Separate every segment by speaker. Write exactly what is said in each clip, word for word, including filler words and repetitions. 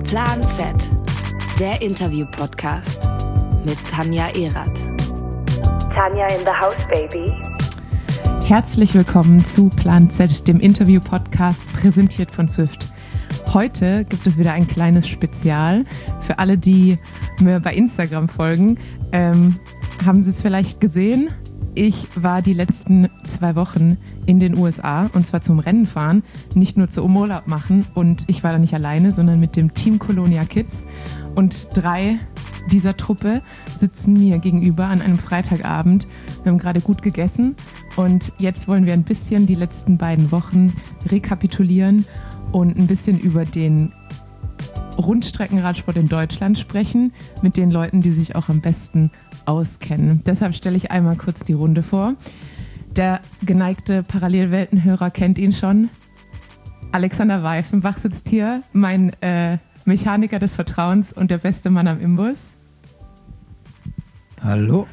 Speaker 1: Plan Z, der Interview-Podcast mit Tanja Erath.
Speaker 2: Tanja in the house, baby.
Speaker 3: Herzlich willkommen zu Plan Z, dem Interview-Podcast, präsentiert von Swift. Heute gibt es wieder ein kleines Spezial. Für alle, die mir bei Instagram folgen, ähm, haben Sie es vielleicht gesehen. Ich war die letzten zwei Wochen in den U S A und zwar zum Rennenfahren, nicht nur zum Urlaub machen. Und ich war da nicht alleine, sondern mit dem Team Colonia Kids. Und drei dieser Truppe sitzen mir gegenüber an einem Freitagabend. Wir haben gerade gut gegessen und jetzt wollen wir ein bisschen die letzten beiden Wochen rekapitulieren und ein bisschen über den Rundstreckenradsport in Deutschland sprechen, mit den Leuten, die sich auch am besten auskennen. Deshalb stelle ich einmal kurz die Runde vor. Der geneigte Parallelweltenhörer kennt ihn schon. Alexander Weifenbach sitzt hier, mein äh, Mechaniker des Vertrauens und der beste Mann am Imbus.
Speaker 4: Hallo.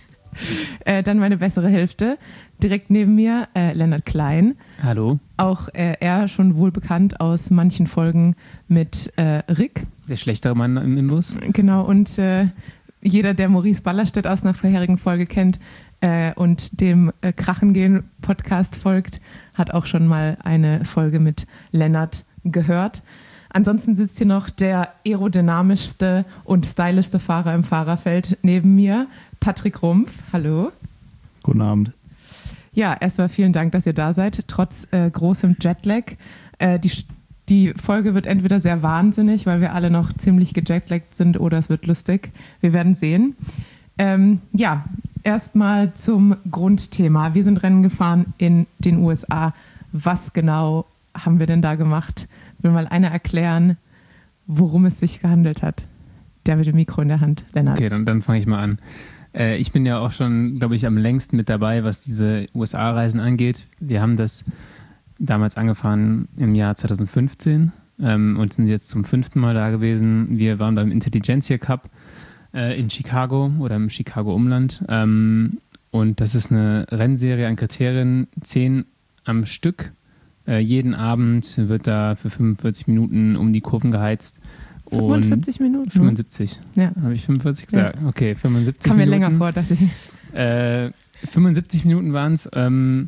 Speaker 3: äh, dann meine bessere Hälfte. Direkt neben mir äh, Lennart Klein.
Speaker 4: Hallo.
Speaker 3: Auch äh, er schon wohl bekannt aus manchen Folgen mit äh, Rick.
Speaker 4: Der schlechtere Mann im Imbus.
Speaker 3: Genau, und äh, jeder, der Maurice Ballerstedt aus einer vorherigen Folge kennt äh, und dem äh, Krachengehen-Podcast folgt, hat auch schon mal eine Folge mit Lennart gehört. Ansonsten sitzt hier noch der aerodynamischste und stylischste Fahrer im Fahrerfeld neben mir, Patrick Rumpf. Hallo.
Speaker 5: Guten Abend.
Speaker 3: Ja, erstmal vielen Dank, dass ihr da seid, trotz äh, großem Jetlag. Äh, die, die Folge wird entweder sehr wahnsinnig, weil wir alle noch ziemlich gejetlaggt sind, oder es wird lustig. Wir werden sehen. Ähm, ja, erstmal zum Grundthema. Wir sind Rennen gefahren in den U S A. Was genau haben wir denn da gemacht? Will mal einer erklären, worum es sich gehandelt hat. Der mit dem Mikro in der Hand, Lennart.
Speaker 4: Okay, dann, dann fange ich mal an. Äh, ich bin ja auch schon, glaube ich, am längsten mit dabei, was diese U S A-Reisen angeht. Wir haben das damals angefahren im Jahr zwanzig fünfzehn ähm, und sind jetzt zum fünften Mal da gewesen. Wir waren beim Intelligentsia Cup äh, in Chicago oder im Chicago-Umland. Ähm, und das ist eine Rennserie an Kriterien, zehn am Stück. Äh, jeden Abend wird da für fünfundvierzig Minuten um die Kurven geheizt.
Speaker 3: fünfundvierzig Minuten?
Speaker 4: fünfundsiebzig.
Speaker 3: Ja.
Speaker 4: Habe ich fünfundvierzig gesagt? Ja. Okay, fünfundsiebzig
Speaker 3: Kam mir
Speaker 4: Minuten.
Speaker 3: länger vor, dachte ich.
Speaker 4: Äh, fünfundsiebzig Minuten waren es. Ähm,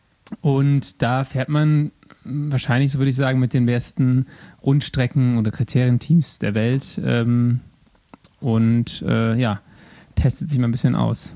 Speaker 4: und da fährt man wahrscheinlich, so würde ich sagen, mit den besten Rundstrecken- oder Kriterienteams der Welt. Ähm, und äh, ja, testet sich mal ein bisschen aus.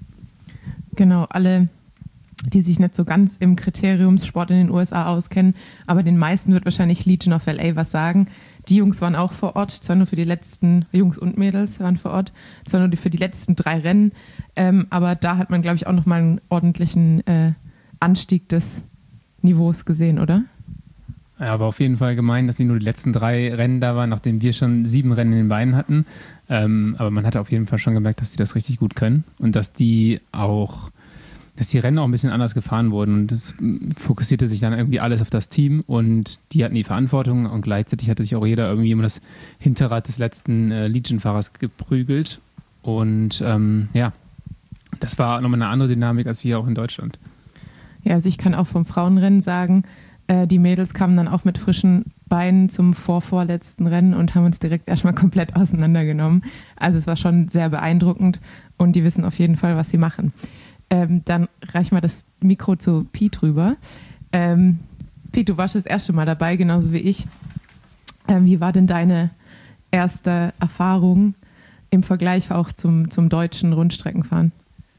Speaker 3: Genau, alle, die sich nicht so ganz im Kriteriumssport in den U S A auskennen, aber den meisten wird wahrscheinlich Legion of L A was sagen. Die Jungs waren auch vor Ort, zwar nur für die letzten, Jungs und Mädels waren vor Ort, zwar nur für die letzten drei Rennen, ähm, aber da hat man, glaube ich, auch nochmal einen ordentlichen äh, Anstieg des Niveaus gesehen, oder?
Speaker 4: Ja, aber auf jeden Fall gemein, dass sie nur die letzten drei Rennen da waren, nachdem wir schon sieben Rennen in den Beinen hatten. Ähm, aber man hat auf jeden Fall schon gemerkt, dass die das richtig gut können und dass die auch dass die Rennen auch ein bisschen anders gefahren wurden und das fokussierte sich dann irgendwie alles auf das Team und die hatten die Verantwortung und gleichzeitig hatte sich auch jeder irgendwie um das Hinterrad des letzten äh, Legion-Fahrers geprügelt und ähm, ja, das war nochmal eine andere Dynamik als hier auch in Deutschland.
Speaker 3: Ja, also ich kann auch vom Frauenrennen sagen, äh, die Mädels kamen dann auch mit frischen Beinen zum vorvorletzten Rennen und haben uns direkt erstmal komplett auseinandergenommen. Also es war schon sehr beeindruckend und die wissen auf jeden Fall, was sie machen. Ähm, dann reich mal das Mikro zu Piet rüber. Ähm, Piet, du warst das erste Mal dabei, genauso wie ich. Ähm, wie war denn deine erste Erfahrung im Vergleich auch zum, zum deutschen Rundstreckenfahren?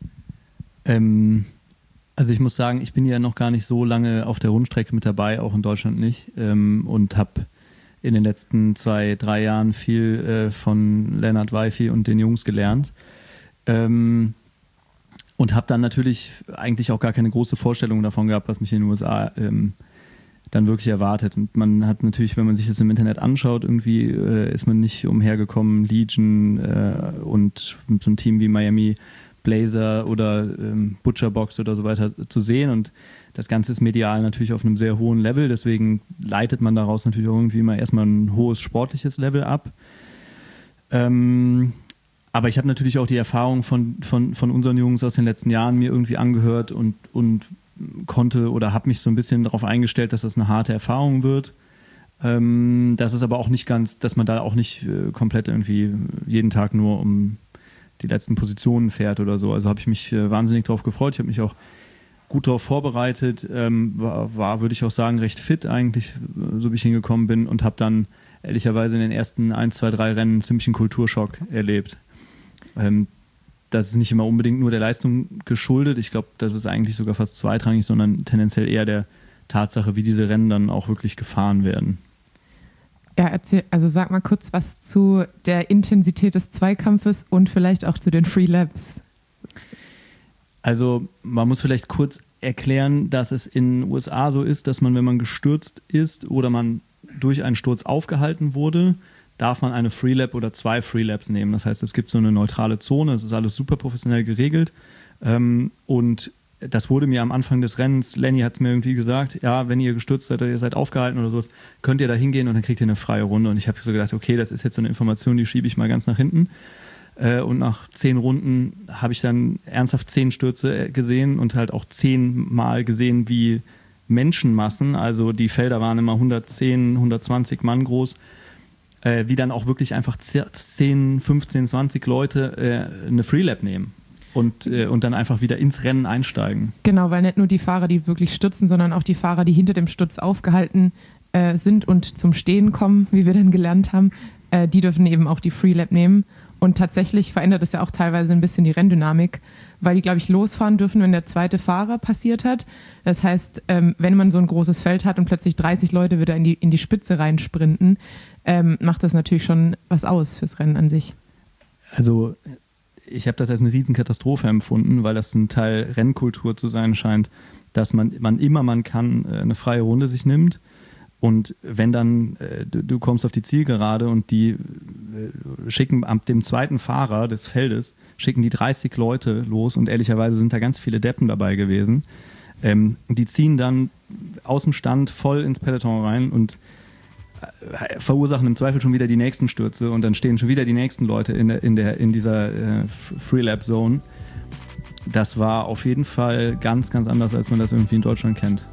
Speaker 5: Ähm, also ich muss sagen, ich bin ja noch gar nicht so lange auf der Rundstrecke mit dabei, auch in Deutschland nicht. Ähm, und habe in den letzten zwei, drei Jahren viel äh, von Lennart Weifi und den Jungs gelernt. Ähm, Und habe dann natürlich eigentlich auch gar keine große Vorstellung davon gehabt, was mich in den U S A ähm, dann wirklich erwartet. Und man hat natürlich, wenn man sich das im Internet anschaut, irgendwie äh, ist man nicht umhergekommen, Legion äh, und so ein Team wie Miami Blazer oder ähm, Butcherbox oder so weiter zu sehen. Und das Ganze ist medial natürlich auf einem sehr hohen Level. Deswegen leitet man daraus natürlich auch irgendwie mal erstmal ein hohes sportliches Level ab. Ähm, Aber ich habe natürlich auch die Erfahrung von, von, von unseren Jungs aus den letzten Jahren mir irgendwie angehört und, und konnte oder habe mich so ein bisschen darauf eingestellt, dass das eine harte Erfahrung wird. Ähm, das ist aber auch nicht ganz, dass man da auch nicht äh, komplett irgendwie jeden Tag nur um die letzten Positionen fährt oder so. Also habe ich mich äh, wahnsinnig drauf gefreut. Ich habe mich auch gut darauf vorbereitet, ähm, war, war, würde ich auch sagen, recht fit eigentlich, so wie ich hingekommen bin, und habe dann ehrlicherweise in den ersten ein, zwei, drei Rennen ziemlich einen Kulturschock erlebt. Ähm, das ist nicht immer unbedingt nur der Leistung geschuldet. Ich glaube, das ist eigentlich sogar fast zweitrangig, sondern tendenziell eher der Tatsache, wie diese Rennen dann auch wirklich gefahren werden.
Speaker 3: Ja, erzähl, also sag mal kurz was zu der Intensität des Zweikampfes und vielleicht auch zu den Free Laps.
Speaker 5: Also man muss vielleicht kurz erklären, dass es in den U S A so ist, dass man, wenn man gestürzt ist oder man durch einen Sturz aufgehalten wurde, darf man eine Free Lap oder zwei Free Laps nehmen. Das heißt, es gibt so eine neutrale Zone, es ist alles super professionell geregelt, ähm, und das wurde mir am Anfang des Rennens, Lenny hat es mir irgendwie gesagt, ja, wenn ihr gestürzt seid oder ihr seid aufgehalten oder sowas, könnt ihr da hingehen und dann kriegt ihr eine freie Runde. Und ich habe so gedacht, okay, das ist jetzt so eine Information, die schiebe ich mal ganz nach hinten. Äh, und nach zehn Runden habe ich dann ernsthaft zehn Stürze gesehen und halt auch zehnmal gesehen, wie Menschenmassen, also die Felder waren immer hundertzehn, hundertzwanzig Mann groß, äh, wie dann auch wirklich einfach zehn, fünfzehn, zwanzig Leute äh, eine Freelap nehmen. Und, äh, und dann einfach wieder ins Rennen einsteigen.
Speaker 3: Genau, weil nicht nur die Fahrer, die wirklich stürzen, sondern auch die Fahrer, die hinter dem Sturz aufgehalten äh, sind und zum Stehen kommen, wie wir dann gelernt haben, äh, die dürfen eben auch die Free Lap nehmen. Und tatsächlich verändert es ja auch teilweise ein bisschen die Renndynamik, weil die, glaube ich, losfahren dürfen, wenn der zweite Fahrer passiert hat. Das heißt, ähm, wenn man so ein großes Feld hat und plötzlich dreißig Leute wieder in die, in die Spitze reinsprinten, ähm, macht das natürlich schon was aus fürs Rennen an sich.
Speaker 5: Also ich habe das als eine Riesenkatastrophe empfunden, weil das ein Teil Rennkultur zu sein scheint, dass man, man immer man kann eine freie Runde sich nimmt, und wenn dann äh, du, du kommst auf die Zielgerade und die äh, schicken ab dem zweiten Fahrer des Feldes, schicken die dreißig Leute los, und ehrlicherweise sind da ganz viele Deppen dabei gewesen. Ähm, die ziehen dann aus dem Stand voll ins Peloton rein und verursachen im Zweifel schon wieder die nächsten Stürze, und dann stehen schon wieder die nächsten Leute in, der, in, der, in dieser äh, Free-Lap-Zone. Das war auf jeden Fall ganz, ganz anders, als man das irgendwie in Deutschland kennt.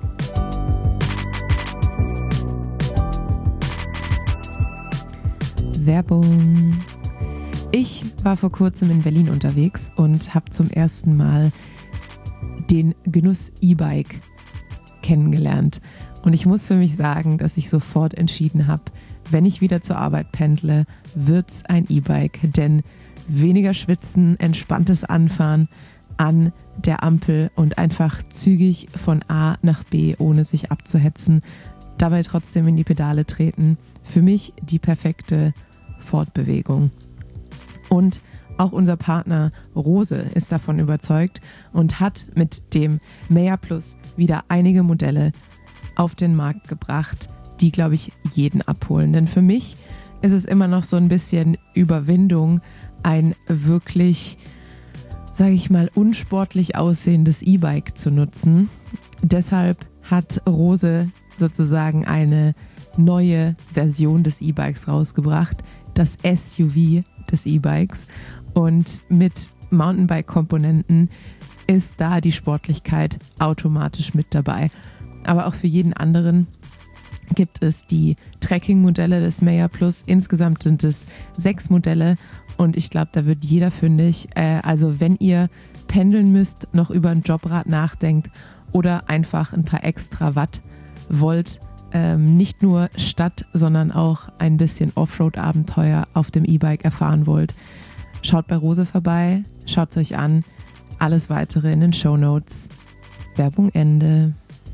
Speaker 3: Werbung. Ich war vor kurzem in Berlin unterwegs und habe zum ersten Mal den Genuss E-Bike kennengelernt. Und ich muss für mich sagen, dass ich sofort entschieden habe, wenn ich wieder zur Arbeit pendle, wird's ein E-Bike. Denn weniger schwitzen, entspanntes Anfahren an der Ampel und einfach zügig von A nach B, ohne sich abzuhetzen, dabei trotzdem in die Pedale treten. Für mich die perfekte Fortbewegung. Und auch unser Partner Rose ist davon überzeugt und hat mit dem Meyer Plus wieder einige Modelle auf den Markt gebracht, die, glaube ich, jeden abholen. Denn für mich ist es immer noch so ein bisschen Überwindung, ein wirklich, sage ich mal, unsportlich aussehendes E-Bike zu nutzen. Deshalb hat Rose sozusagen eine neue Version des E-Bikes rausgebracht, das S U V des E-Bikes. Und mit Mountainbike-Komponenten ist da die Sportlichkeit automatisch mit dabei. Aber auch für jeden anderen gibt es die Trekking-Modelle des Meyer Plus. Insgesamt sind es sechs Modelle und ich glaube, da wird jeder fündig. Äh, also wenn ihr pendeln müsst, noch über ein Jobrad nachdenkt oder einfach ein paar extra Watt wollt, ähm, nicht nur Stadt, sondern auch ein bisschen Offroad-Abenteuer auf dem E-Bike erfahren wollt, schaut bei Rose vorbei, schaut es euch an. Alles Weitere in den Shownotes. Werbung Ende.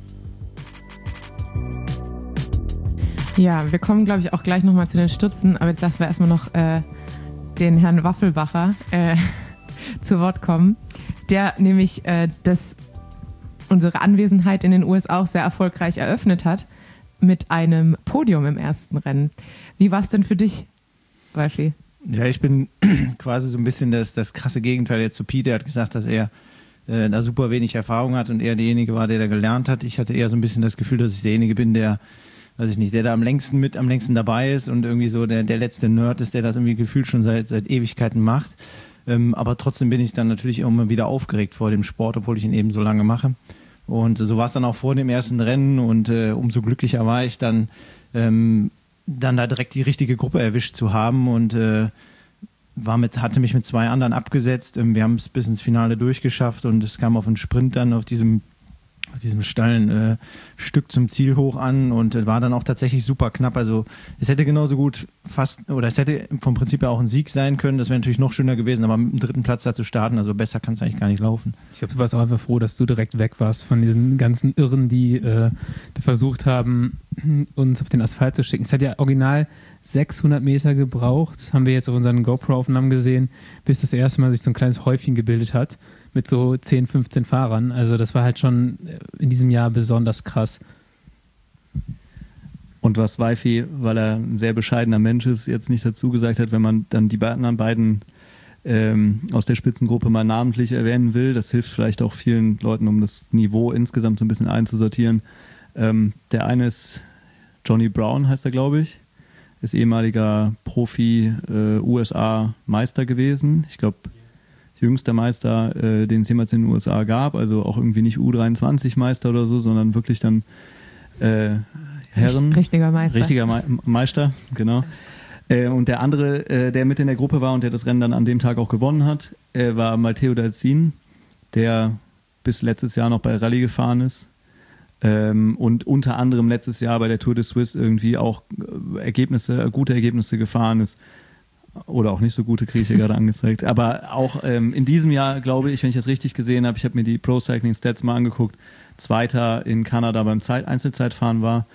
Speaker 3: Ja, wir kommen, glaube ich, auch gleich nochmal zu den Stürzen, aber jetzt lassen wir erstmal noch äh, den Herrn Waffelbacher äh, zu Wort kommen, der nämlich äh, das, unsere Anwesenheit in den U S A auch sehr erfolgreich eröffnet hat mit einem Podium im ersten Rennen. Wie war es denn für dich, Wolfi?
Speaker 6: Ja, ich bin quasi so ein bisschen das, das krasse Gegenteil jetzt zu Pete. Er hat gesagt, dass er äh, da super wenig Erfahrung hat und er derjenige war, der da gelernt hat. Ich hatte eher so ein bisschen das Gefühl, dass ich derjenige bin, der weiß ich nicht, der da am längsten mit, am längsten dabei ist und irgendwie so der, der letzte Nerd ist, der das irgendwie gefühlt schon seit, seit Ewigkeiten macht. Ähm, aber trotzdem bin ich dann natürlich immer wieder aufgeregt vor dem Sport, obwohl ich ihn eben so lange mache. Und so war es dann auch vor dem ersten Rennen und äh, umso glücklicher war ich dann, ähm, dann da direkt die richtige Gruppe erwischt zu haben und äh, war mit, hatte mich mit zwei anderen abgesetzt. Ähm, wir haben es bis ins Finale durchgeschafft und es kam auf einen Sprint dann auf diesem auf diesem steilen äh, Stück zum Ziel hoch an und äh, war dann auch tatsächlich super knapp. Also es hätte genauso gut fast, oder es hätte vom Prinzip her auch ein Sieg sein können. Das wäre natürlich noch schöner gewesen, aber mit dem dritten Platz da zu starten, also besser kann es eigentlich gar nicht laufen.
Speaker 4: Ich glaube, du warst auch einfach froh, dass du direkt weg warst von diesen ganzen Irren, die, äh, die versucht haben, uns auf den Asphalt zu schicken. Es hat ja original sechshundert Meter gebraucht, haben wir jetzt auf unseren GoPro-Aufnahmen gesehen, bis das erste Mal sich so ein kleines Häufchen gebildet hat mit so zehn, fünfzehn Fahrern. Also das war halt schon in diesem Jahr besonders krass.
Speaker 5: Und was Waifi, weil er ein sehr bescheidener Mensch ist, jetzt nicht dazu gesagt hat, wenn man dann die anderen beiden ähm, aus der Spitzengruppe mal namentlich erwähnen will, das hilft vielleicht auch vielen Leuten, um das Niveau insgesamt so ein bisschen einzusortieren. Ähm, der eine ist Johnny Brown, heißt er, glaube ich, ist ehemaliger Profi äh, U S A-Meister gewesen. Ich glaube, jüngster Meister, äh, den es jemals in den U S A gab, also auch irgendwie nicht U dreiundzwanzig Meister oder so, sondern wirklich dann äh, Herren.
Speaker 3: Richtiger Meister.
Speaker 5: Richtiger Me- Meister, genau. Äh, und der andere, äh, der mit in der Gruppe war und der das Rennen dann an dem Tag auch gewonnen hat, äh, war Matteo Dalzin, der bis letztes Jahr noch bei Rallye gefahren ist ähm, und unter anderem letztes Jahr bei der Tour de Suisse irgendwie auch äh, Ergebnisse, gute Ergebnisse gefahren ist. Oder auch nicht so gute, kriege ich hier gerade angezeigt. Aber auch ähm, in diesem Jahr, glaube ich, wenn ich das richtig gesehen habe, ich habe mir die Pro Cycling Stats mal angeguckt, Zweiter in Kanada beim Zeit- Einzelzeitfahren war.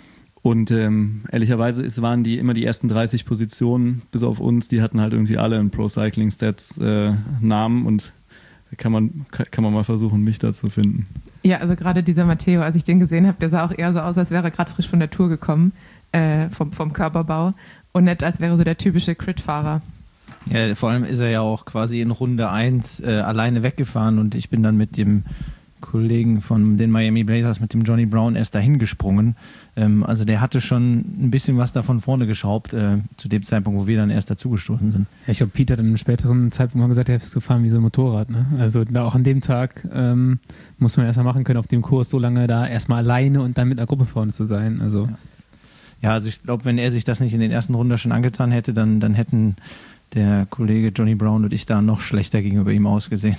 Speaker 5: Und ähm, ehrlicherweise ist, waren die immer die ersten dreißig Positionen, bis auf uns, die hatten halt irgendwie alle einen Pro Cycling Stats äh, Namen und da kann man, kann man mal versuchen, mich da zu finden.
Speaker 3: Ja, also gerade dieser Matteo, als ich den gesehen habe, der sah auch eher so aus, als wäre er gerade frisch von der Tour gekommen, äh, vom, vom Körperbau. Und nicht, als wäre so der typische Crit-Fahrer.
Speaker 6: Ja, vor allem ist er ja auch quasi in Runde eins äh, alleine weggefahren und ich bin dann mit dem Kollegen von den Miami Blazers, mit dem Johnny Brown, erst dahin gesprungen. Ähm, also der hatte schon ein bisschen was da von vorne geschraubt, äh, zu dem Zeitpunkt, wo wir dann erst dazugestoßen sind.
Speaker 4: Ja, ich glaube, Pete hat in einem späteren Zeitpunkt mal gesagt, er ist gefahren wie so ein Motorrad. Ne? Also da auch an dem Tag ähm, muss man erstmal machen können, auf dem Kurs so lange da erstmal alleine und dann mit einer Gruppe vorne zu sein. Also
Speaker 6: ja. Ja, also ich glaube, wenn er sich das nicht in den ersten Runden schon angetan hätte, dann, dann hätten der Kollege Johnny Brown und ich da noch schlechter gegenüber ihm ausgesehen.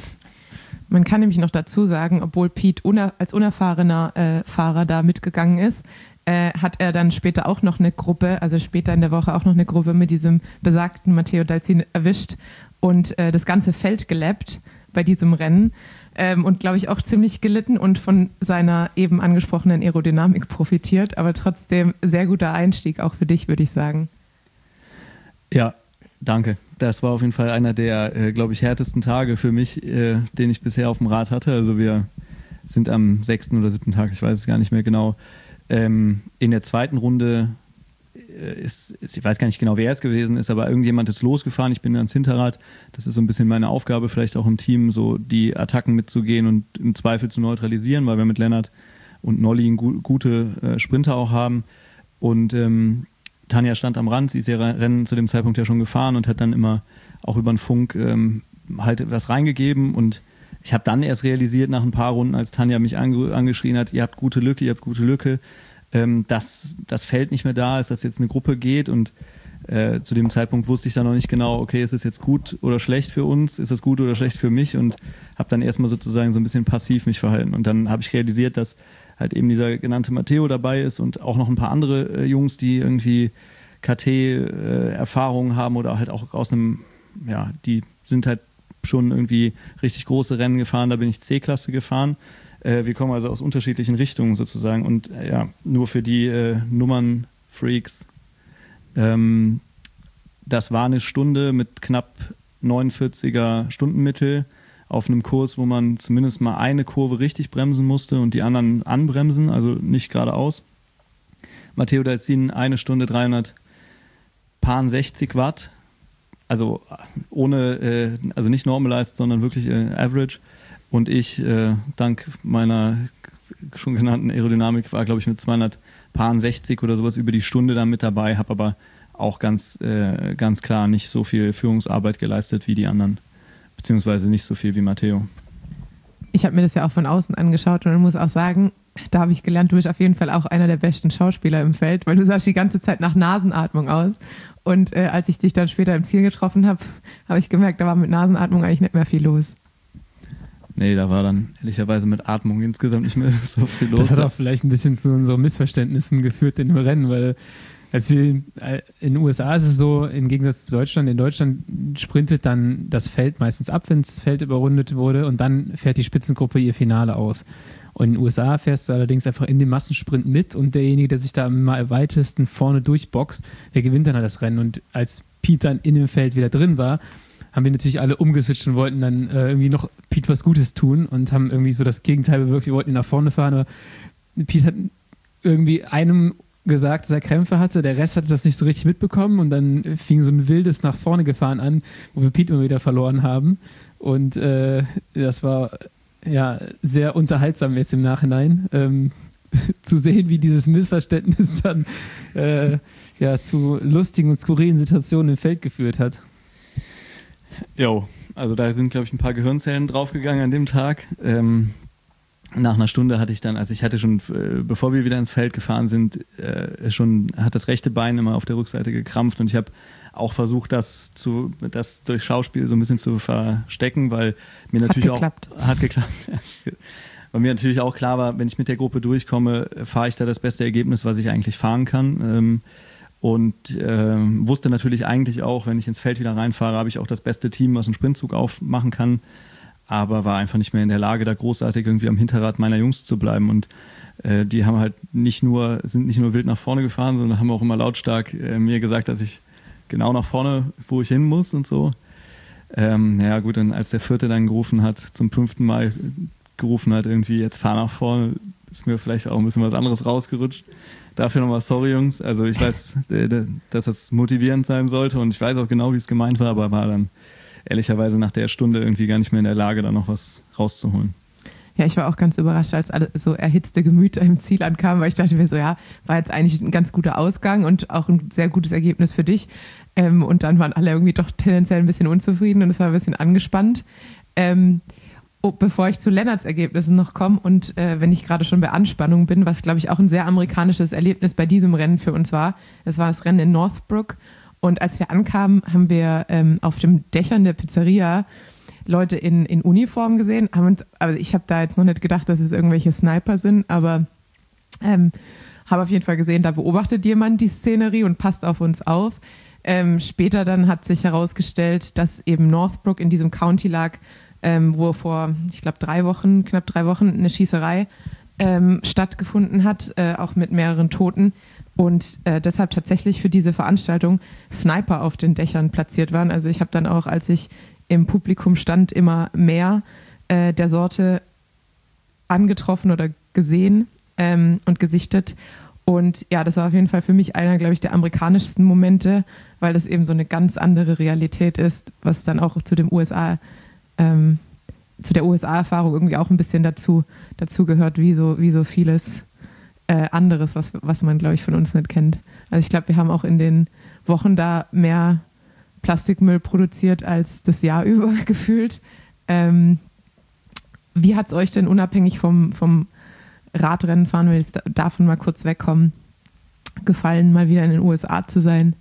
Speaker 3: Man kann nämlich noch dazu sagen, obwohl Pete uner- als unerfahrener äh, Fahrer da mitgegangen ist, äh, hat er dann später auch noch eine Gruppe, also später in der Woche auch noch eine Gruppe mit diesem besagten Matteo Dalzin erwischt und äh, das ganze Feld gelappt bei diesem Rennen. Ähm, und glaube ich auch ziemlich gelitten und von seiner eben angesprochenen Aerodynamik profitiert, aber trotzdem sehr guter Einstieg auch für dich, würde ich sagen.
Speaker 5: Ja, danke. Das war auf jeden Fall einer der, äh, glaube ich, härtesten Tage für mich, äh, den ich bisher auf dem Rad hatte. Also wir sind am sechsten oder siebten Tag, ich weiß es gar nicht mehr genau, ähm, in der zweiten Runde Ist, ist, ich weiß gar nicht genau, wer es gewesen ist, aber irgendjemand ist losgefahren, ich bin ans Hinterrad. Das ist so ein bisschen meine Aufgabe, vielleicht auch im Team, so die Attacken mitzugehen und im Zweifel zu neutralisieren, weil wir mit Lennart und Nolli gu- gute äh, Sprinter auch haben. Und ähm, Tanja stand am Rand, sie ist ihr Rennen zu dem Zeitpunkt ja schon gefahren und hat dann immer auch über den Funk ähm, halt was reingegeben und ich habe dann erst realisiert nach ein paar Runden, als Tanja mich ange- angeschrien hat, ihr habt gute Lücke, ihr habt gute Lücke, dass das Feld nicht mehr da ist, dass jetzt eine Gruppe geht und äh, zu dem Zeitpunkt wusste ich dann noch nicht genau, okay, ist es jetzt gut oder schlecht für uns, ist es gut oder schlecht für mich und habe dann erstmal sozusagen so ein bisschen passiv mich verhalten und dann habe ich realisiert, dass halt eben dieser genannte Matteo dabei ist und auch noch ein paar andere äh, Jungs, die irgendwie K T-Erfahrungen äh, haben oder halt auch aus einem, ja, die sind halt schon irgendwie richtig große Rennen gefahren, da bin ich C-Klasse gefahren. Wir kommen also aus unterschiedlichen Richtungen sozusagen und äh, ja, nur für die äh, Nummern-Freaks. Ähm, das war eine Stunde mit knapp neunundvierziger Stundenmittel auf einem Kurs, wo man zumindest mal eine Kurve richtig bremsen musste und die anderen anbremsen, also nicht geradeaus. Matteo Dalzin eine Stunde dreihundertsechzig Watt, also ohne, äh, also nicht normalized, sondern wirklich äh, average. Und ich, äh, dank meiner schon genannten Aerodynamik, war, glaube ich, mit zweihundertsechzig oder sowas über die Stunde dann mit dabei, habe aber auch ganz, äh, ganz klar nicht so viel Führungsarbeit geleistet wie die anderen, beziehungsweise nicht so viel wie Matteo.
Speaker 3: ich habe mir das ja auch von außen angeschaut und muss auch sagen, da habe ich gelernt, du bist auf jeden Fall auch einer der besten Schauspieler im Feld, weil du sahst die ganze Zeit nach Nasenatmung aus. Und äh, als ich dich dann später im Ziel getroffen habe, habe ich gemerkt, da war mit Nasenatmung eigentlich nicht mehr viel los.
Speaker 5: Nee, da war dann ehrlicherweise mit Atmung insgesamt nicht mehr so viel los.
Speaker 4: Das hat auch vielleicht ein bisschen zu unseren Missverständnissen geführt in dem Rennen, weil als wir in den U S A ist es so, im Gegensatz zu Deutschland, in Deutschland sprintet dann das Feld meistens ab, wenn das Feld überrundet wurde und dann fährt die Spitzengruppe ihr Finale aus. Und in den U S A fährst du allerdings einfach in dem Massensprint mit und derjenige, der sich da am weitesten vorne durchboxt, der gewinnt dann halt das Rennen. Und als Pete dann in dem Feld wieder drin war, haben wir natürlich alle umgeswitcht und wollten dann äh, irgendwie noch Pete was Gutes tun und haben irgendwie so das Gegenteil bewirkt. Wir wollten ihn nach vorne fahren, aber Pete hat irgendwie einem gesagt, dass er Krämpfe hatte, der Rest hatte das nicht so richtig mitbekommen und dann fing so ein wildes nach vorne gefahren an, wo wir Pete immer wieder verloren haben und äh, das war ja sehr unterhaltsam jetzt im Nachhinein ähm, zu sehen, wie dieses Missverständnis dann äh, ja, zu lustigen und skurrilen Situationen im Feld geführt hat.
Speaker 5: Jo, also da sind, glaube ich, ein paar Gehirnzellen draufgegangen an dem Tag. Ähm, nach einer Stunde hatte ich dann, also ich hatte schon, äh, bevor wir wieder ins Feld gefahren sind, äh, schon hat das rechte Bein immer auf der Rückseite gekrampft und ich habe auch versucht, das zu, das durch Schauspiel so ein bisschen zu verstecken, weil mir
Speaker 3: hat
Speaker 5: natürlich
Speaker 3: geklappt.
Speaker 5: auch hat geklappt. Weil mir natürlich auch klar war, wenn ich mit der Gruppe durchkomme, fahre ich da das beste Ergebnis, was ich eigentlich fahren kann. Ähm, Und äh, wusste natürlich eigentlich auch, wenn ich ins Feld wieder reinfahre, habe ich auch das beste Team, was einen Sprintzug aufmachen kann. Aber war einfach nicht mehr in der Lage, da großartig irgendwie am Hinterrad meiner Jungs zu bleiben. Und äh, die haben halt nicht nur, sind nicht nur wild nach vorne gefahren, sondern haben auch immer lautstark äh, mir gesagt, dass ich genau nach vorne, wo ich hin muss und so. Ähm, ja gut, und als der Vierte dann gerufen hat, zum fünften Mal gerufen hat, irgendwie jetzt fahr nach vorne, ist mir vielleicht auch ein bisschen was anderes rausgerutscht. Dafür nochmal sorry, Jungs. Also ich weiß, dass das motivierend sein sollte und ich weiß auch genau, wie es gemeint war, aber war dann ehrlicherweise nach der Stunde irgendwie gar nicht mehr in der Lage, da noch was rauszuholen.
Speaker 3: Ja, ich war auch ganz überrascht, als alle so erhitzte Gemüter im Ziel ankamen, weil ich dachte mir so, ja, war jetzt eigentlich ein ganz guter Ausgang und auch ein sehr gutes Ergebnis für dich. Ähm, und dann waren alle irgendwie doch tendenziell ein bisschen unzufrieden und es war ein bisschen angespannt. Ähm, Oh, bevor ich zu Lennarts Ergebnissen noch komme und äh, wenn ich gerade schon bei Anspannung bin, was glaube ich auch ein sehr amerikanisches Erlebnis bei diesem Rennen für uns war. Es war das Rennen in Northbrook und als wir ankamen, haben wir ähm, auf den Dächern der Pizzeria Leute in, in Uniform gesehen. Haben uns, also ich habe da jetzt noch nicht gedacht, dass es irgendwelche Sniper sind, aber ähm, habe auf jeden Fall gesehen, da beobachtet jemand die Szenerie und passt auf uns auf. Ähm, später dann hat sich herausgestellt, dass eben Northbrook in diesem County lag, Ähm, wo vor, ich glaube, drei Wochen, knapp drei Wochen eine Schießerei ähm, stattgefunden hat, äh, auch mit mehreren Toten. Und äh, deshalb tatsächlich für diese Veranstaltung Sniper auf den Dächern platziert waren. Also ich habe dann auch, als ich im Publikum stand, immer mehr äh, der Sorte angetroffen oder gesehen ähm, und gesichtet. Und ja, das war auf jeden Fall für mich einer, glaube ich, der amerikanischsten Momente, weil das eben so eine ganz andere Realität ist, was dann auch zu dem U S A Ähm, zu der U S A-Erfahrung irgendwie auch ein bisschen dazu, dazu gehört, wie so, wie so vieles äh, anderes, was, was man, glaube ich, von uns nicht kennt. Also ich glaube, wir haben auch in den Wochen da mehr Plastikmüll produziert als das Jahr über gefühlt. Ähm, wie hat es euch denn unabhängig vom, vom Radrennenfahren, wenn wir jetzt davon mal kurz wegkommen, gefallen, mal wieder in den U S A zu sein?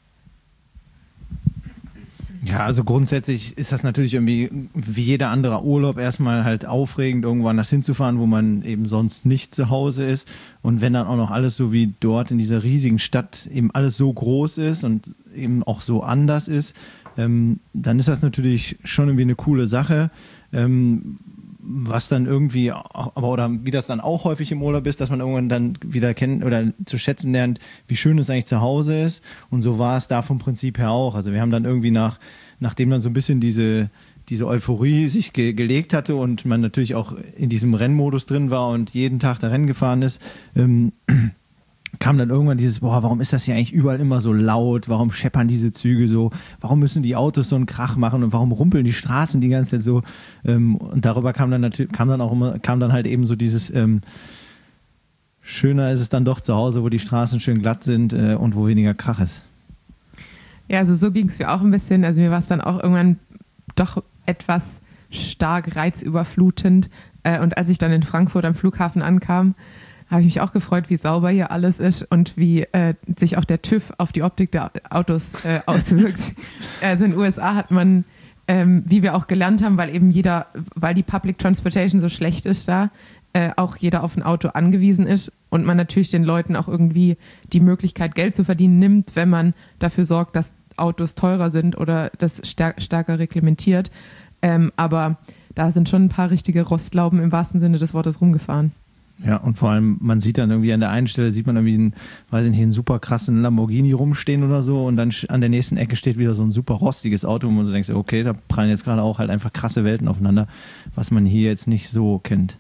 Speaker 6: Ja, also grundsätzlich ist das natürlich irgendwie wie jeder andere Urlaub erstmal halt aufregend, irgendwann das hinzufahren, wo man eben sonst nicht zu Hause ist. Und wenn dann auch noch alles so wie dort in dieser riesigen Stadt eben alles so groß ist und eben auch so anders ist, ähm, dann ist das natürlich schon irgendwie eine coole Sache. Ähm, was dann irgendwie, aber oder wie das dann auch häufig im Urlaub ist, dass man irgendwann dann wieder kennen oder zu schätzen lernt, wie schön es eigentlich zu Hause ist. Und so war es da vom Prinzip her auch. Also wir haben dann irgendwie nach, nachdem dann so ein bisschen diese, diese Euphorie sich ge- gelegt hatte und man natürlich auch in diesem Rennmodus drin war und jeden Tag da Rennen gefahren ist, ähm, kam dann irgendwann dieses, boah, warum ist das hier eigentlich überall immer so laut? Warum scheppern diese Züge so? Warum müssen die Autos so einen Krach machen? Und warum rumpeln die Straßen die ganze Zeit so? Ähm, und darüber kam dann natürlich, kam dann auch immer, kam dann halt eben so dieses, ähm, schöner ist es dann doch zu Hause, wo die Straßen schön glatt sind äh, und wo weniger Krach ist.
Speaker 3: Ja, also so ging es mir auch ein bisschen. Also mir war es dann auch irgendwann doch etwas stark reizüberflutend. Äh, und als ich dann in Frankfurt am Flughafen ankam, habe ich mich auch gefreut, wie sauber hier alles ist und wie äh, sich auch der TÜV auf die Optik der Autos äh, auswirkt. Also in den U S A hat man, ähm, wie wir auch gelernt haben, weil eben jeder, weil die Public Transportation so schlecht ist da, äh, auch jeder auf ein Auto angewiesen ist und man natürlich den Leuten auch irgendwie die Möglichkeit, Geld zu verdienen, nimmt, wenn man dafür sorgt, dass Autos teurer sind oder das stär- stärker reglementiert. Ähm, aber da sind schon ein paar richtige Rostlauben im wahrsten Sinne des Wortes rumgefahren.
Speaker 6: Ja, und vor allem, man sieht dann irgendwie an der einen Stelle, sieht man irgendwie einen, weiß ich nicht, einen super krassen Lamborghini rumstehen oder so und dann an der nächsten Ecke steht wieder so ein super rostiges Auto, wo man so denkt, okay, da prallen jetzt gerade auch halt einfach krasse Welten aufeinander, was man hier jetzt nicht so kennt.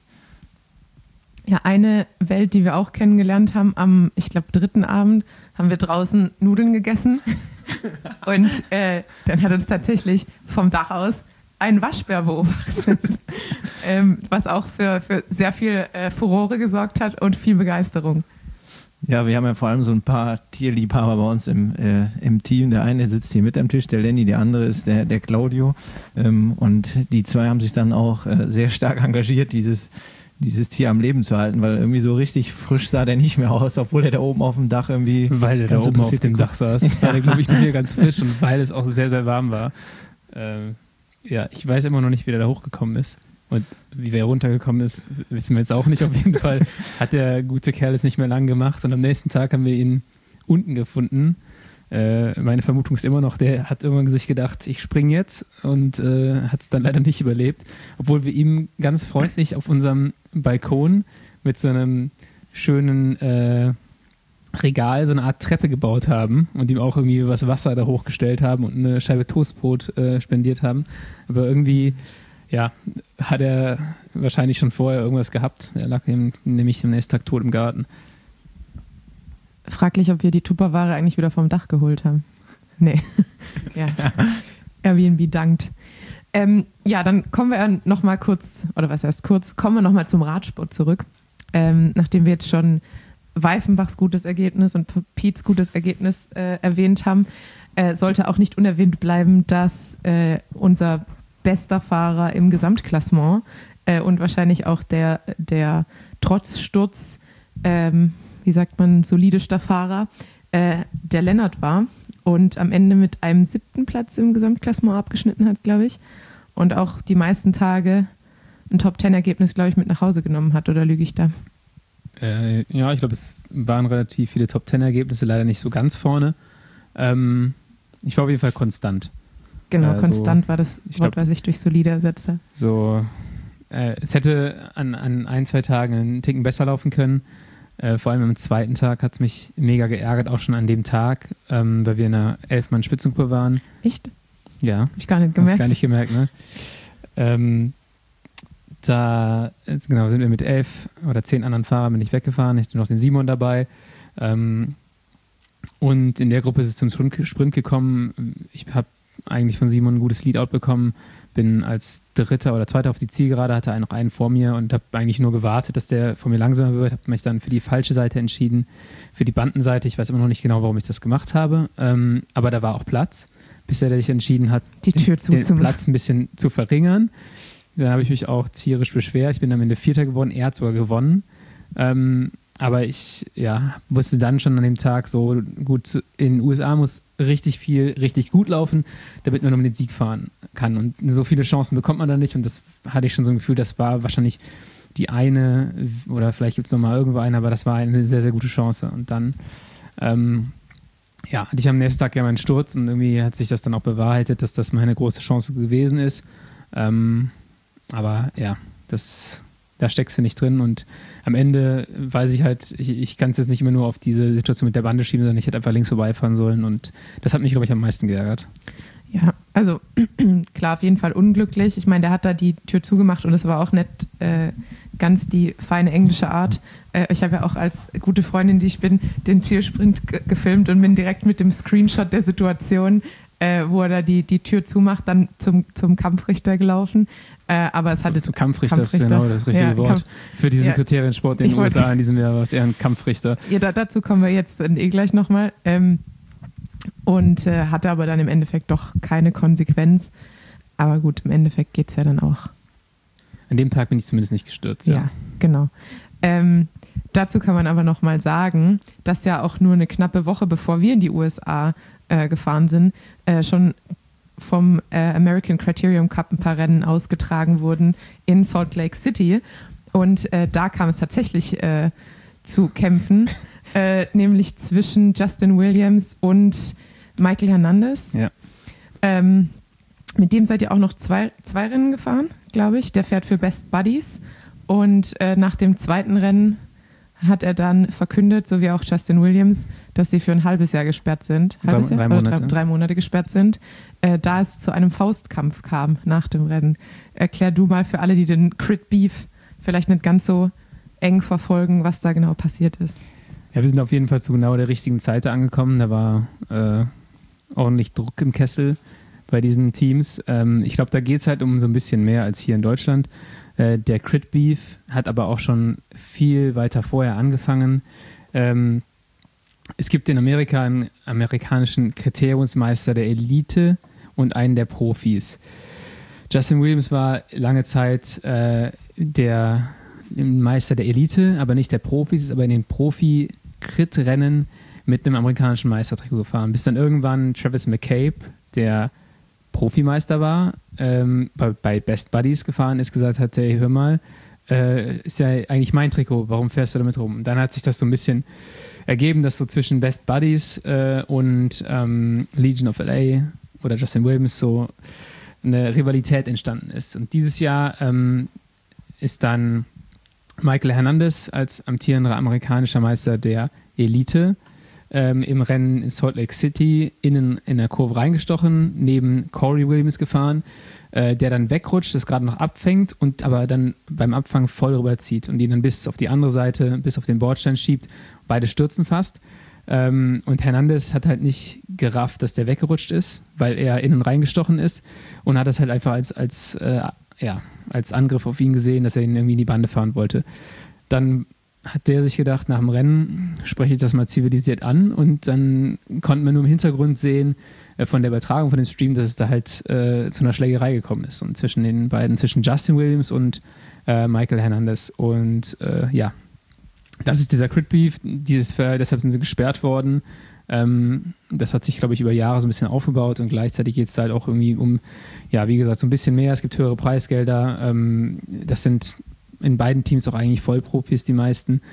Speaker 3: Ja, eine Welt, die wir auch kennengelernt haben, am, ich glaube, dritten Abend haben wir draußen Nudeln gegessen und äh, dann hat uns tatsächlich vom Dach aus ein Waschbär beobachtet, ähm, was auch für, für sehr viel äh, Furore gesorgt hat und viel Begeisterung.
Speaker 6: Ja, wir haben ja vor allem so ein paar Tierliebhaber bei uns im, äh, im Team. Der eine sitzt hier mit am Tisch, der Lenny, der andere ist der, der Claudio. Ähm, und die zwei haben sich dann auch äh, sehr stark engagiert, dieses, dieses Tier am Leben zu halten, weil irgendwie so richtig frisch sah der nicht mehr aus, obwohl er da oben auf dem Dach irgendwie...
Speaker 4: Weil er da oben auf dem Dach saß, ja. War der, glaube ich, nicht mehr ganz frisch und weil es auch sehr, sehr warm war. Ähm, Ja, ich weiß immer noch nicht, wie der da hochgekommen ist. Und wie er runtergekommen ist, wissen wir jetzt auch nicht. Auf jeden Fall hat der gute Kerl es nicht mehr lang gemacht. Und am nächsten Tag haben wir ihn unten gefunden. Äh, meine Vermutung ist immer noch, der hat irgendwann sich gedacht, ich springe jetzt. Und äh, hat es dann leider nicht überlebt. Obwohl wir ihm ganz freundlich auf unserem Balkon mit so einem schönen äh, Regal so eine Art Treppe gebaut haben und ihm auch irgendwie was Wasser da hochgestellt haben und eine Scheibe Toastbrot äh, spendiert haben. Aber irgendwie, ja, hat er wahrscheinlich schon vorher irgendwas gehabt. Er lag ihm nämlich am nächsten Tag tot im Garten.
Speaker 3: Fraglich, ob wir die Tupperware eigentlich wieder vom Dach geholt haben. Nee. Ja. Airbnb dankt. Ähm, ja, dann kommen wir noch mal kurz, oder was heißt kurz, kommen wir noch mal zum Radsport zurück. Ähm, nachdem wir jetzt schon Weifenbachs gutes Ergebnis und Piets gutes Ergebnis äh, erwähnt haben, äh, sollte auch nicht unerwähnt bleiben, dass äh, unser bester Fahrer im Gesamtklassement äh, und wahrscheinlich auch der, der trotz Sturz, ähm, wie sagt man, solidester Fahrer, äh, der Lennart war und am Ende mit einem siebten Platz im Gesamtklassement abgeschnitten hat, glaube ich, und auch die meisten Tage ein Top-Ten-Ergebnis, glaube ich, mit nach Hause genommen hat, oder lüge ich da?
Speaker 4: Äh, ja, ich glaube, es waren relativ viele Top-Ten-Ergebnisse, leider nicht so ganz vorne. Ähm, ich war auf jeden Fall konstant.
Speaker 3: Genau,
Speaker 4: äh,
Speaker 3: konstant
Speaker 4: so,
Speaker 3: war das
Speaker 4: ich
Speaker 3: Wort,
Speaker 4: glaub,
Speaker 3: was ich durch solide ersetze.
Speaker 4: So, äh, es hätte an, an ein, zwei Tagen einen Ticken besser laufen können. Äh, vor allem am zweiten Tag hat es mich mega geärgert, auch schon an dem Tag, ähm, weil wir in einer Elf-Mann-Spitzengruppe waren.
Speaker 3: Echt?
Speaker 4: Ja.
Speaker 3: Hab ich gar nicht gemerkt.
Speaker 4: Hast gar nicht gemerkt, ne? Ähm, Da jetzt, genau, sind wir mit elf oder zehn anderen Fahrern bin ich weggefahren. Ich hatte noch den Simon dabei. Ähm, und in der Gruppe ist es zum Sprint gekommen. Ich habe eigentlich von Simon ein gutes Leadout bekommen. Bin als Dritter oder Zweiter auf die Zielgerade, hatte noch einen vor mir und habe eigentlich nur gewartet, dass der vor mir langsamer wird. Habe mich dann für die falsche Seite entschieden, für die Bandenseite. Ich weiß immer noch nicht genau, warum ich das gemacht habe. Ähm, aber da war auch Platz, bis er sich entschieden hat,
Speaker 3: die Tür
Speaker 4: den, den Platz ein bisschen zu verringern. Dann habe ich mich auch tierisch beschwert. Ich bin am Ende Vierter geworden, er hat sogar gewonnen. Ähm, aber ich ja, wusste dann schon an dem Tag so, gut, in den U S A muss richtig viel, richtig gut laufen, damit man um den Sieg fahren kann. Und so viele Chancen bekommt man da nicht. Und das hatte ich schon so ein Gefühl, das war wahrscheinlich die eine, oder vielleicht gibt es nochmal irgendwo eine, aber das war eine sehr, sehr gute Chance. Und dann ähm, ja, hatte ich am nächsten Tag ja meinen Sturz und irgendwie hat sich das dann auch bewahrheitet, dass das meine große Chance gewesen ist. Ähm, Aber ja, das, da steckst du nicht drin und am Ende weiß ich halt, ich, ich kann es jetzt nicht immer nur auf diese Situation mit der Bande schieben, sondern ich hätte einfach links vorbeifahren sollen und das hat mich, glaube ich, am meisten geärgert.
Speaker 3: Ja, also klar, auf jeden Fall unglücklich. Ich meine, der hat da die Tür zugemacht und es war auch nicht äh, ganz die feine englische Art. Äh, ich habe ja auch als gute Freundin, die ich bin, den Zielsprint g- gefilmt und bin direkt mit dem Screenshot der Situation, äh, wo er da die, die Tür zumacht, dann zum, zum Kampfrichter gelaufen. Äh, aber es hatte
Speaker 4: zum Kampfrichter,
Speaker 3: Kampfrichter.
Speaker 4: ist genau das richtige
Speaker 3: ja,
Speaker 4: Wort.
Speaker 3: Kampf-
Speaker 4: Für diesen
Speaker 3: ja.
Speaker 4: Kriteriensport in
Speaker 3: Ich
Speaker 4: den U S A in diesem Jahr war es eher ein Kampfrichter.
Speaker 3: Ja, da, dazu kommen wir jetzt eh gleich nochmal. Ähm, und äh, hatte aber dann im Endeffekt doch keine Konsequenz. Aber gut, im Endeffekt geht es ja dann auch.
Speaker 4: An dem Tag bin ich zumindest nicht gestürzt. Ja,
Speaker 3: ja genau. Ähm, dazu kann man aber noch mal sagen, dass ja auch nur eine knappe Woche bevor wir in die U S A äh, gefahren sind, äh, schon vom äh, American Criterium Cup ein paar Rennen ausgetragen wurden in Salt Lake City. Und äh, da kam es tatsächlich äh, zu Kämpfen, äh, nämlich zwischen Justin Williams und Michael Hernandez.
Speaker 4: Ja.
Speaker 3: Ähm, mit dem seid ihr auch noch zwei, zwei Rennen gefahren, glaube ich. Der fährt für Best Buddies. Und äh, nach dem zweiten Rennen hat er dann verkündet, so wie auch Justin Williams, dass sie für ein halbes Jahr gesperrt sind. Halbes
Speaker 4: drei,
Speaker 3: Jahr?
Speaker 4: drei,
Speaker 3: Oder
Speaker 4: Monate.
Speaker 3: drei, drei Monate gesperrt sind, äh, da es zu einem Faustkampf kam nach dem Rennen. Erklär du mal für alle, die den Crit Beef vielleicht nicht ganz so eng verfolgen, was da genau passiert ist.
Speaker 4: Ja, wir sind auf jeden Fall zu genau der richtigen Zeit angekommen. Da war äh, ordentlich Druck im Kessel bei diesen Teams. Ähm, ich glaube, da geht es halt um so ein bisschen mehr als hier in Deutschland. Äh, der Crit Beef hat aber auch schon viel weiter vorher angefangen. Ähm, es gibt in Amerika einen amerikanischen Kriteriumsmeister der Elite und einen der Profis. Justin Williams war lange Zeit äh, der Meister der Elite, aber nicht der Profis, ist aber in den Profi-Crit-Rennen mit einem amerikanischen Meistertrikot gefahren. Bis dann irgendwann Travis McCabe, der Profimeister war, ähm, bei, bei Best Buddies gefahren ist, gesagt hat, hey, hör mal, äh, ist ja eigentlich mein Trikot, warum fährst du damit rum? Und dann hat sich das so ein bisschen ergeben, dass so zwischen Best Buddies äh, und ähm, Legion of L A oder Justin Williams so eine Rivalität entstanden ist. Und dieses Jahr ähm, ist dann Michael Hernandez als amtierender amerikanischer Meister der Elite ähm, im Rennen in Salt Lake City innen in der Kurve reingestochen, neben Corey Williams gefahren, äh, der dann wegrutscht, das gerade noch abfängt und aber dann beim Abfang voll rüberzieht und ihn dann bis auf die andere Seite, bis auf den Bordstein schiebt. Beide stürzen fast. Ähm, und Hernandez hat halt nicht gerafft, dass der weggerutscht ist, weil er innen reingestochen ist und hat das halt einfach als, als, äh, ja, als Angriff auf ihn gesehen, dass er ihn irgendwie in die Bande fahren wollte. Dann hat der sich gedacht, nach dem Rennen spreche ich das mal zivilisiert an und dann konnte man nur im Hintergrund sehen, äh, von der Übertragung von dem Stream, dass es da halt äh, zu einer Schlägerei gekommen ist und zwischen den beiden, zwischen Justin Williams und äh, Michael Hernandez und äh, ja, das ist dieser Crit Beef, dieses, deshalb sind sie gesperrt worden. Ähm, das hat sich, glaube ich, über Jahre so ein bisschen aufgebaut und gleichzeitig geht es halt auch irgendwie um, ja, wie gesagt, so ein bisschen mehr. Es gibt höhere Preisgelder. Ähm, das sind in beiden Teams auch eigentlich Vollprofis, die meisten.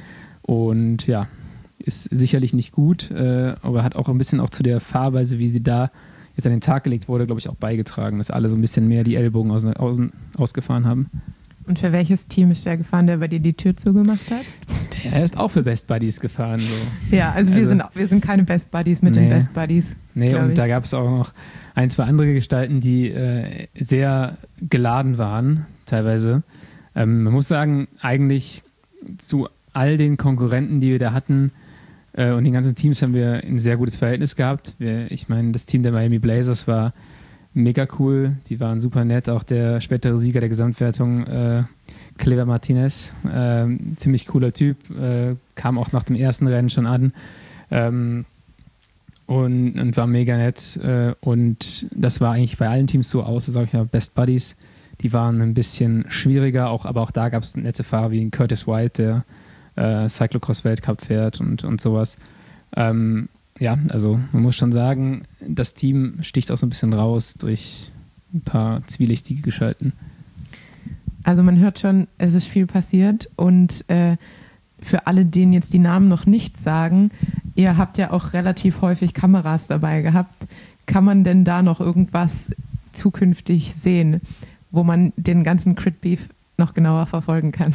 Speaker 4: Und ja, ist sicherlich nicht gut, äh, aber hat auch ein bisschen auch zu der Fahrweise, wie sie da jetzt an den Tag gelegt wurde, glaube ich, auch beigetragen, dass alle so ein bisschen mehr die Ellbogen aus, aus, ausgefahren haben.
Speaker 3: Und für welches Team ist der gefahren, der bei dir die Tür zugemacht hat?
Speaker 4: Der ist auch für Best Buddies gefahren. So.
Speaker 3: Ja, also, also wir, sind, wir sind keine Best Buddies mit nee, den Best Buddies.
Speaker 4: Nee, und ich. Da gab es auch noch ein, zwei andere Gestalten, die äh, sehr geladen waren, teilweise. Ähm, man muss sagen, eigentlich zu all den Konkurrenten, die wir da hatten äh, und den ganzen Teams haben wir ein sehr gutes Verhältnis gehabt. Wir, ich meine, das Team der Miami Blazers war mega cool, die waren super nett, auch der spätere Sieger der Gesamtwertung, äh, Clever Martinez, äh, ziemlich cooler Typ, äh, kam auch nach dem ersten Rennen schon an ähm, und, und war mega nett äh, und das war eigentlich bei allen Teams so, außer, sag ich mal, Best Buddies, die waren ein bisschen schwieriger, auch, aber auch da gab es nette Fahrer wie Curtis White, der äh, Cyclocross-Weltcup fährt und, und sowas. Ähm, Ja, also man muss schon sagen, das Team sticht auch so ein bisschen raus durch ein paar zwielichtige Gestalten.
Speaker 3: Also man hört schon, es ist viel passiert und äh, für alle, denen jetzt die Namen noch nicht sagen, ihr habt ja auch relativ häufig Kameras dabei gehabt. Kann man denn da noch irgendwas zukünftig sehen, wo man den ganzen Crit Beef noch genauer verfolgen kann?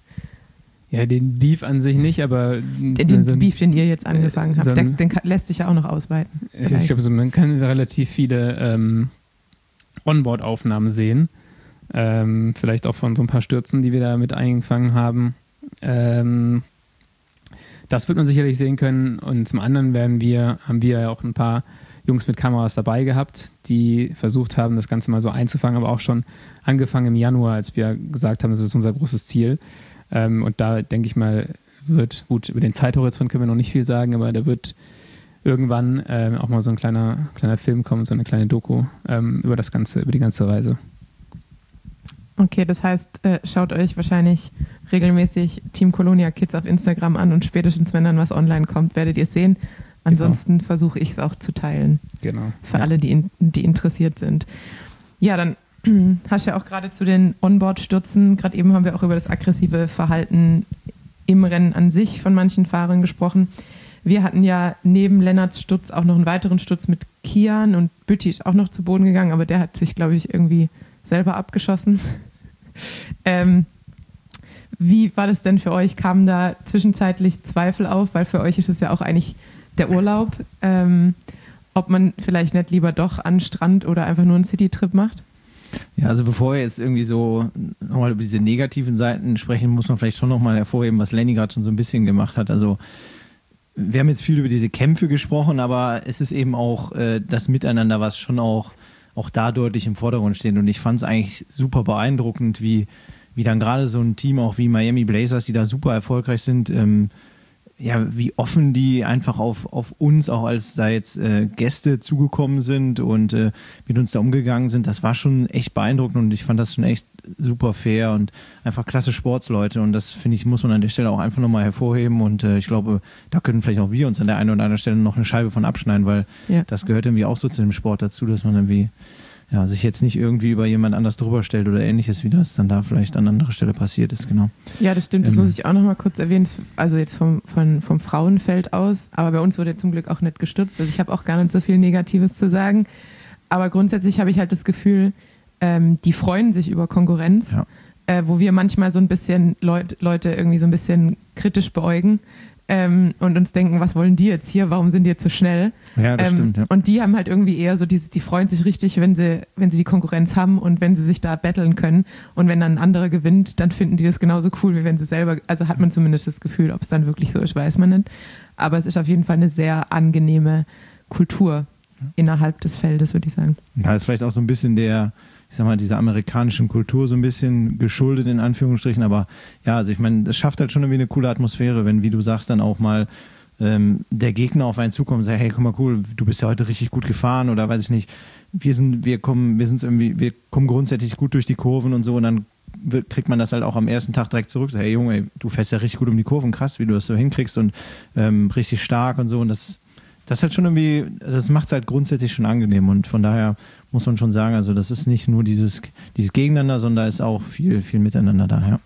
Speaker 4: Ja, den Beef an sich nicht, aber...
Speaker 3: Den so ein, Beef, den ihr jetzt angefangen habt, so ein, den, den lässt sich ja auch noch ausweiten.
Speaker 4: Vielleicht. Ich glaube, so, man kann relativ viele ähm, Onboard-Aufnahmen sehen. Ähm, vielleicht auch von so ein paar Stürzen, die wir da mit eingefangen haben. Ähm, das wird man sicherlich sehen können. Und zum anderen werden wir, haben wir ja auch ein paar Jungs mit Kameras dabei gehabt, die versucht haben, das Ganze mal so einzufangen, aber auch schon angefangen im Januar, als wir gesagt haben, das ist unser großes Ziel. Ähm, und da denke ich mal, wird, gut, über den Zeithorizont können wir noch nicht viel sagen, aber da wird irgendwann äh, auch mal so ein kleiner, kleiner Film kommt, so eine kleine Doku ähm, über das Ganze, über die ganze Reise.
Speaker 3: Okay, das heißt, äh, schaut euch wahrscheinlich regelmäßig Team Colonia Kids auf Instagram an und spätestens, wenn dann was online kommt, werdet ihr es sehen. Ansonsten genau. versuche ich es auch zu teilen.
Speaker 4: Genau.
Speaker 3: Für
Speaker 4: ja.
Speaker 3: alle, die, in, die interessiert sind. Ja, dann hast du ja auch gerade zu den Onboard-Stürzen, gerade eben haben wir auch über das aggressive Verhalten im Rennen an sich von manchen Fahrern gesprochen. Wir hatten ja neben Lennarts Sturz auch noch einen weiteren Sturz mit Kian und Bütti ist auch noch zu Boden gegangen, aber der hat sich, glaube ich, irgendwie selber abgeschossen. ähm, wie war das denn für euch? Kamen da zwischenzeitlich Zweifel auf? Weil für euch ist es ja auch eigentlich der Urlaub. Ähm, ob man vielleicht nicht lieber doch an Strand oder einfach nur einen Citytrip macht?
Speaker 6: Ja, also bevor wir jetzt irgendwie so nochmal über diese negativen Seiten sprechen, muss man vielleicht schon nochmal hervorheben, was Lenny gerade schon so ein bisschen gemacht hat. Also wir haben jetzt viel über diese Kämpfe gesprochen, aber es ist eben auch äh, das Miteinander, was schon auch, auch da deutlich im Vordergrund steht. Und ich fand es eigentlich super beeindruckend, wie, wie dann gerade so ein Team auch wie Miami Blazers, die da super erfolgreich sind, ähm, ja, wie offen die einfach auf, auf uns, auch als da jetzt äh, Gäste zugekommen sind und äh, mit uns da umgegangen sind, das war schon echt beeindruckend und ich fand das schon echt super fair und einfach klasse Sportsleute und das, finde ich, muss man an der Stelle auch einfach nochmal hervorheben und äh, ich glaube, da können vielleicht auch wir uns an der einen oder anderen Stelle noch eine Scheibe von abschneiden, weil ja. das gehört irgendwie auch so zu dem Sport dazu, dass man irgendwie ja, sich jetzt nicht irgendwie über jemand anders drüber stellt oder ähnliches, wie das dann da vielleicht an anderer Stelle passiert ist, genau.
Speaker 3: Ja, das stimmt, das ähm, muss ich auch noch mal kurz erwähnen, also jetzt vom, vom, vom Frauenfeld aus, aber bei uns wurde zum Glück auch nicht gestürzt, also ich habe auch gar nicht so viel Negatives zu sagen, aber grundsätzlich habe ich halt das Gefühl, ähm, die freuen sich über Konkurrenz, ja. äh, wo wir manchmal so ein bisschen Leut, Leute irgendwie so ein bisschen kritisch beäugen, Ähm, und uns denken, was wollen die jetzt hier, warum sind die jetzt so schnell?
Speaker 6: Ja, das
Speaker 3: ähm,
Speaker 6: stimmt, ja.
Speaker 3: Und die haben halt irgendwie eher so dieses, die freuen sich richtig, wenn sie, wenn sie die Konkurrenz haben und wenn sie sich da battlen können und wenn dann ein anderer gewinnt, dann finden die das genauso cool, wie wenn sie selber, also hat man zumindest das Gefühl, ob es dann wirklich so ist, weiß man nicht. Aber es ist auf jeden Fall eine sehr angenehme Kultur innerhalb des Feldes, würde ich sagen.
Speaker 6: Ja, ist vielleicht auch so ein bisschen der, ich sag mal, dieser amerikanischen Kultur so ein bisschen geschuldet, in Anführungsstrichen, aber ja, also ich meine, das schafft halt schon irgendwie eine coole Atmosphäre, wenn, wie du sagst, dann auch mal ähm, der Gegner auf einen zukommt und sagt, hey, guck mal, cool, du bist ja heute richtig gut gefahren oder weiß ich nicht, wir sind, wir kommen, wir sind irgendwie, wir kommen grundsätzlich gut durch die Kurven und so und dann wird, kriegt man das halt auch am ersten Tag direkt zurück, so, hey Junge, ey, du fährst ja richtig gut um die Kurven, krass, wie du das so hinkriegst und ähm, richtig stark und so und das Das halt schon irgendwie, das macht es halt grundsätzlich schon angenehm und von daher muss man schon sagen, also das ist nicht nur dieses, dieses Gegeneinander, sondern da ist auch viel, viel Miteinander da, ja.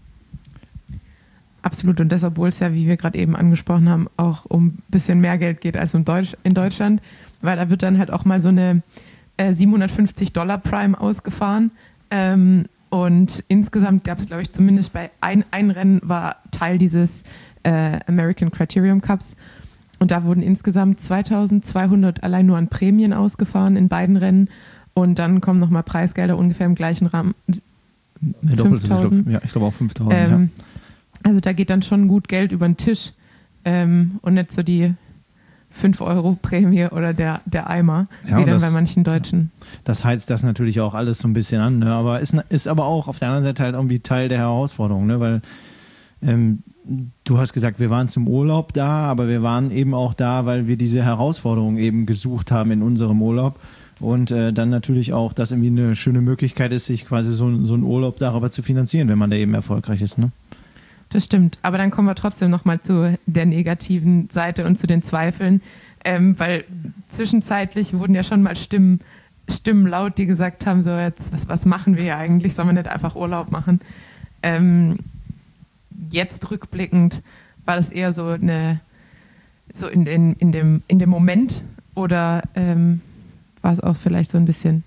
Speaker 3: Absolut und das, obwohl es ja, wie wir gerade eben angesprochen haben, auch um ein bisschen mehr Geld geht als in, Deutsch, in Deutschland, weil da wird dann halt auch mal so eine äh, siebenhundertfünfzig Dollar Prime ausgefahren ähm, und insgesamt gab es, glaube ich, zumindest bei ein, ein Rennen war Teil dieses äh, American Criterium Cups. Und da wurden insgesamt zweitausendzweihundert allein nur an Prämien ausgefahren in beiden Rennen. Und dann kommen nochmal Preisgelder ungefähr im gleichen Rahmen. fünftausend.
Speaker 6: Ja, ich glaube auch fünftausend. Ähm, ja.
Speaker 3: Also da geht dann schon gut Geld über den Tisch. Ähm, und nicht so die fünf Euro Prämie oder der, der Eimer,
Speaker 6: ja,
Speaker 3: wie dann
Speaker 6: das,
Speaker 3: bei manchen Deutschen.
Speaker 6: Das heizt das natürlich auch alles so ein bisschen an. Ne? Aber ist, ist aber auch auf der anderen Seite halt irgendwie Teil der Herausforderung. Ne? Weil ähm, du hast gesagt, wir waren zum Urlaub da, aber wir waren eben auch da, weil wir diese Herausforderung eben gesucht haben in unserem Urlaub und äh, dann natürlich auch, dass irgendwie eine schöne Möglichkeit ist, sich quasi so, so einen Urlaub darüber zu finanzieren, wenn man da eben erfolgreich ist, ne?
Speaker 3: Das stimmt, aber dann kommen wir trotzdem nochmal zu der negativen Seite und zu den Zweifeln, ähm, weil zwischenzeitlich wurden ja schon mal Stimmen, Stimmen laut, die gesagt haben, so jetzt, was, was machen wir hier eigentlich, sollen wir nicht einfach Urlaub machen? Ähm, Jetzt rückblickend war das eher so eine, so in, in, in, dem, in dem Moment oder ähm, war es auch vielleicht so ein bisschen?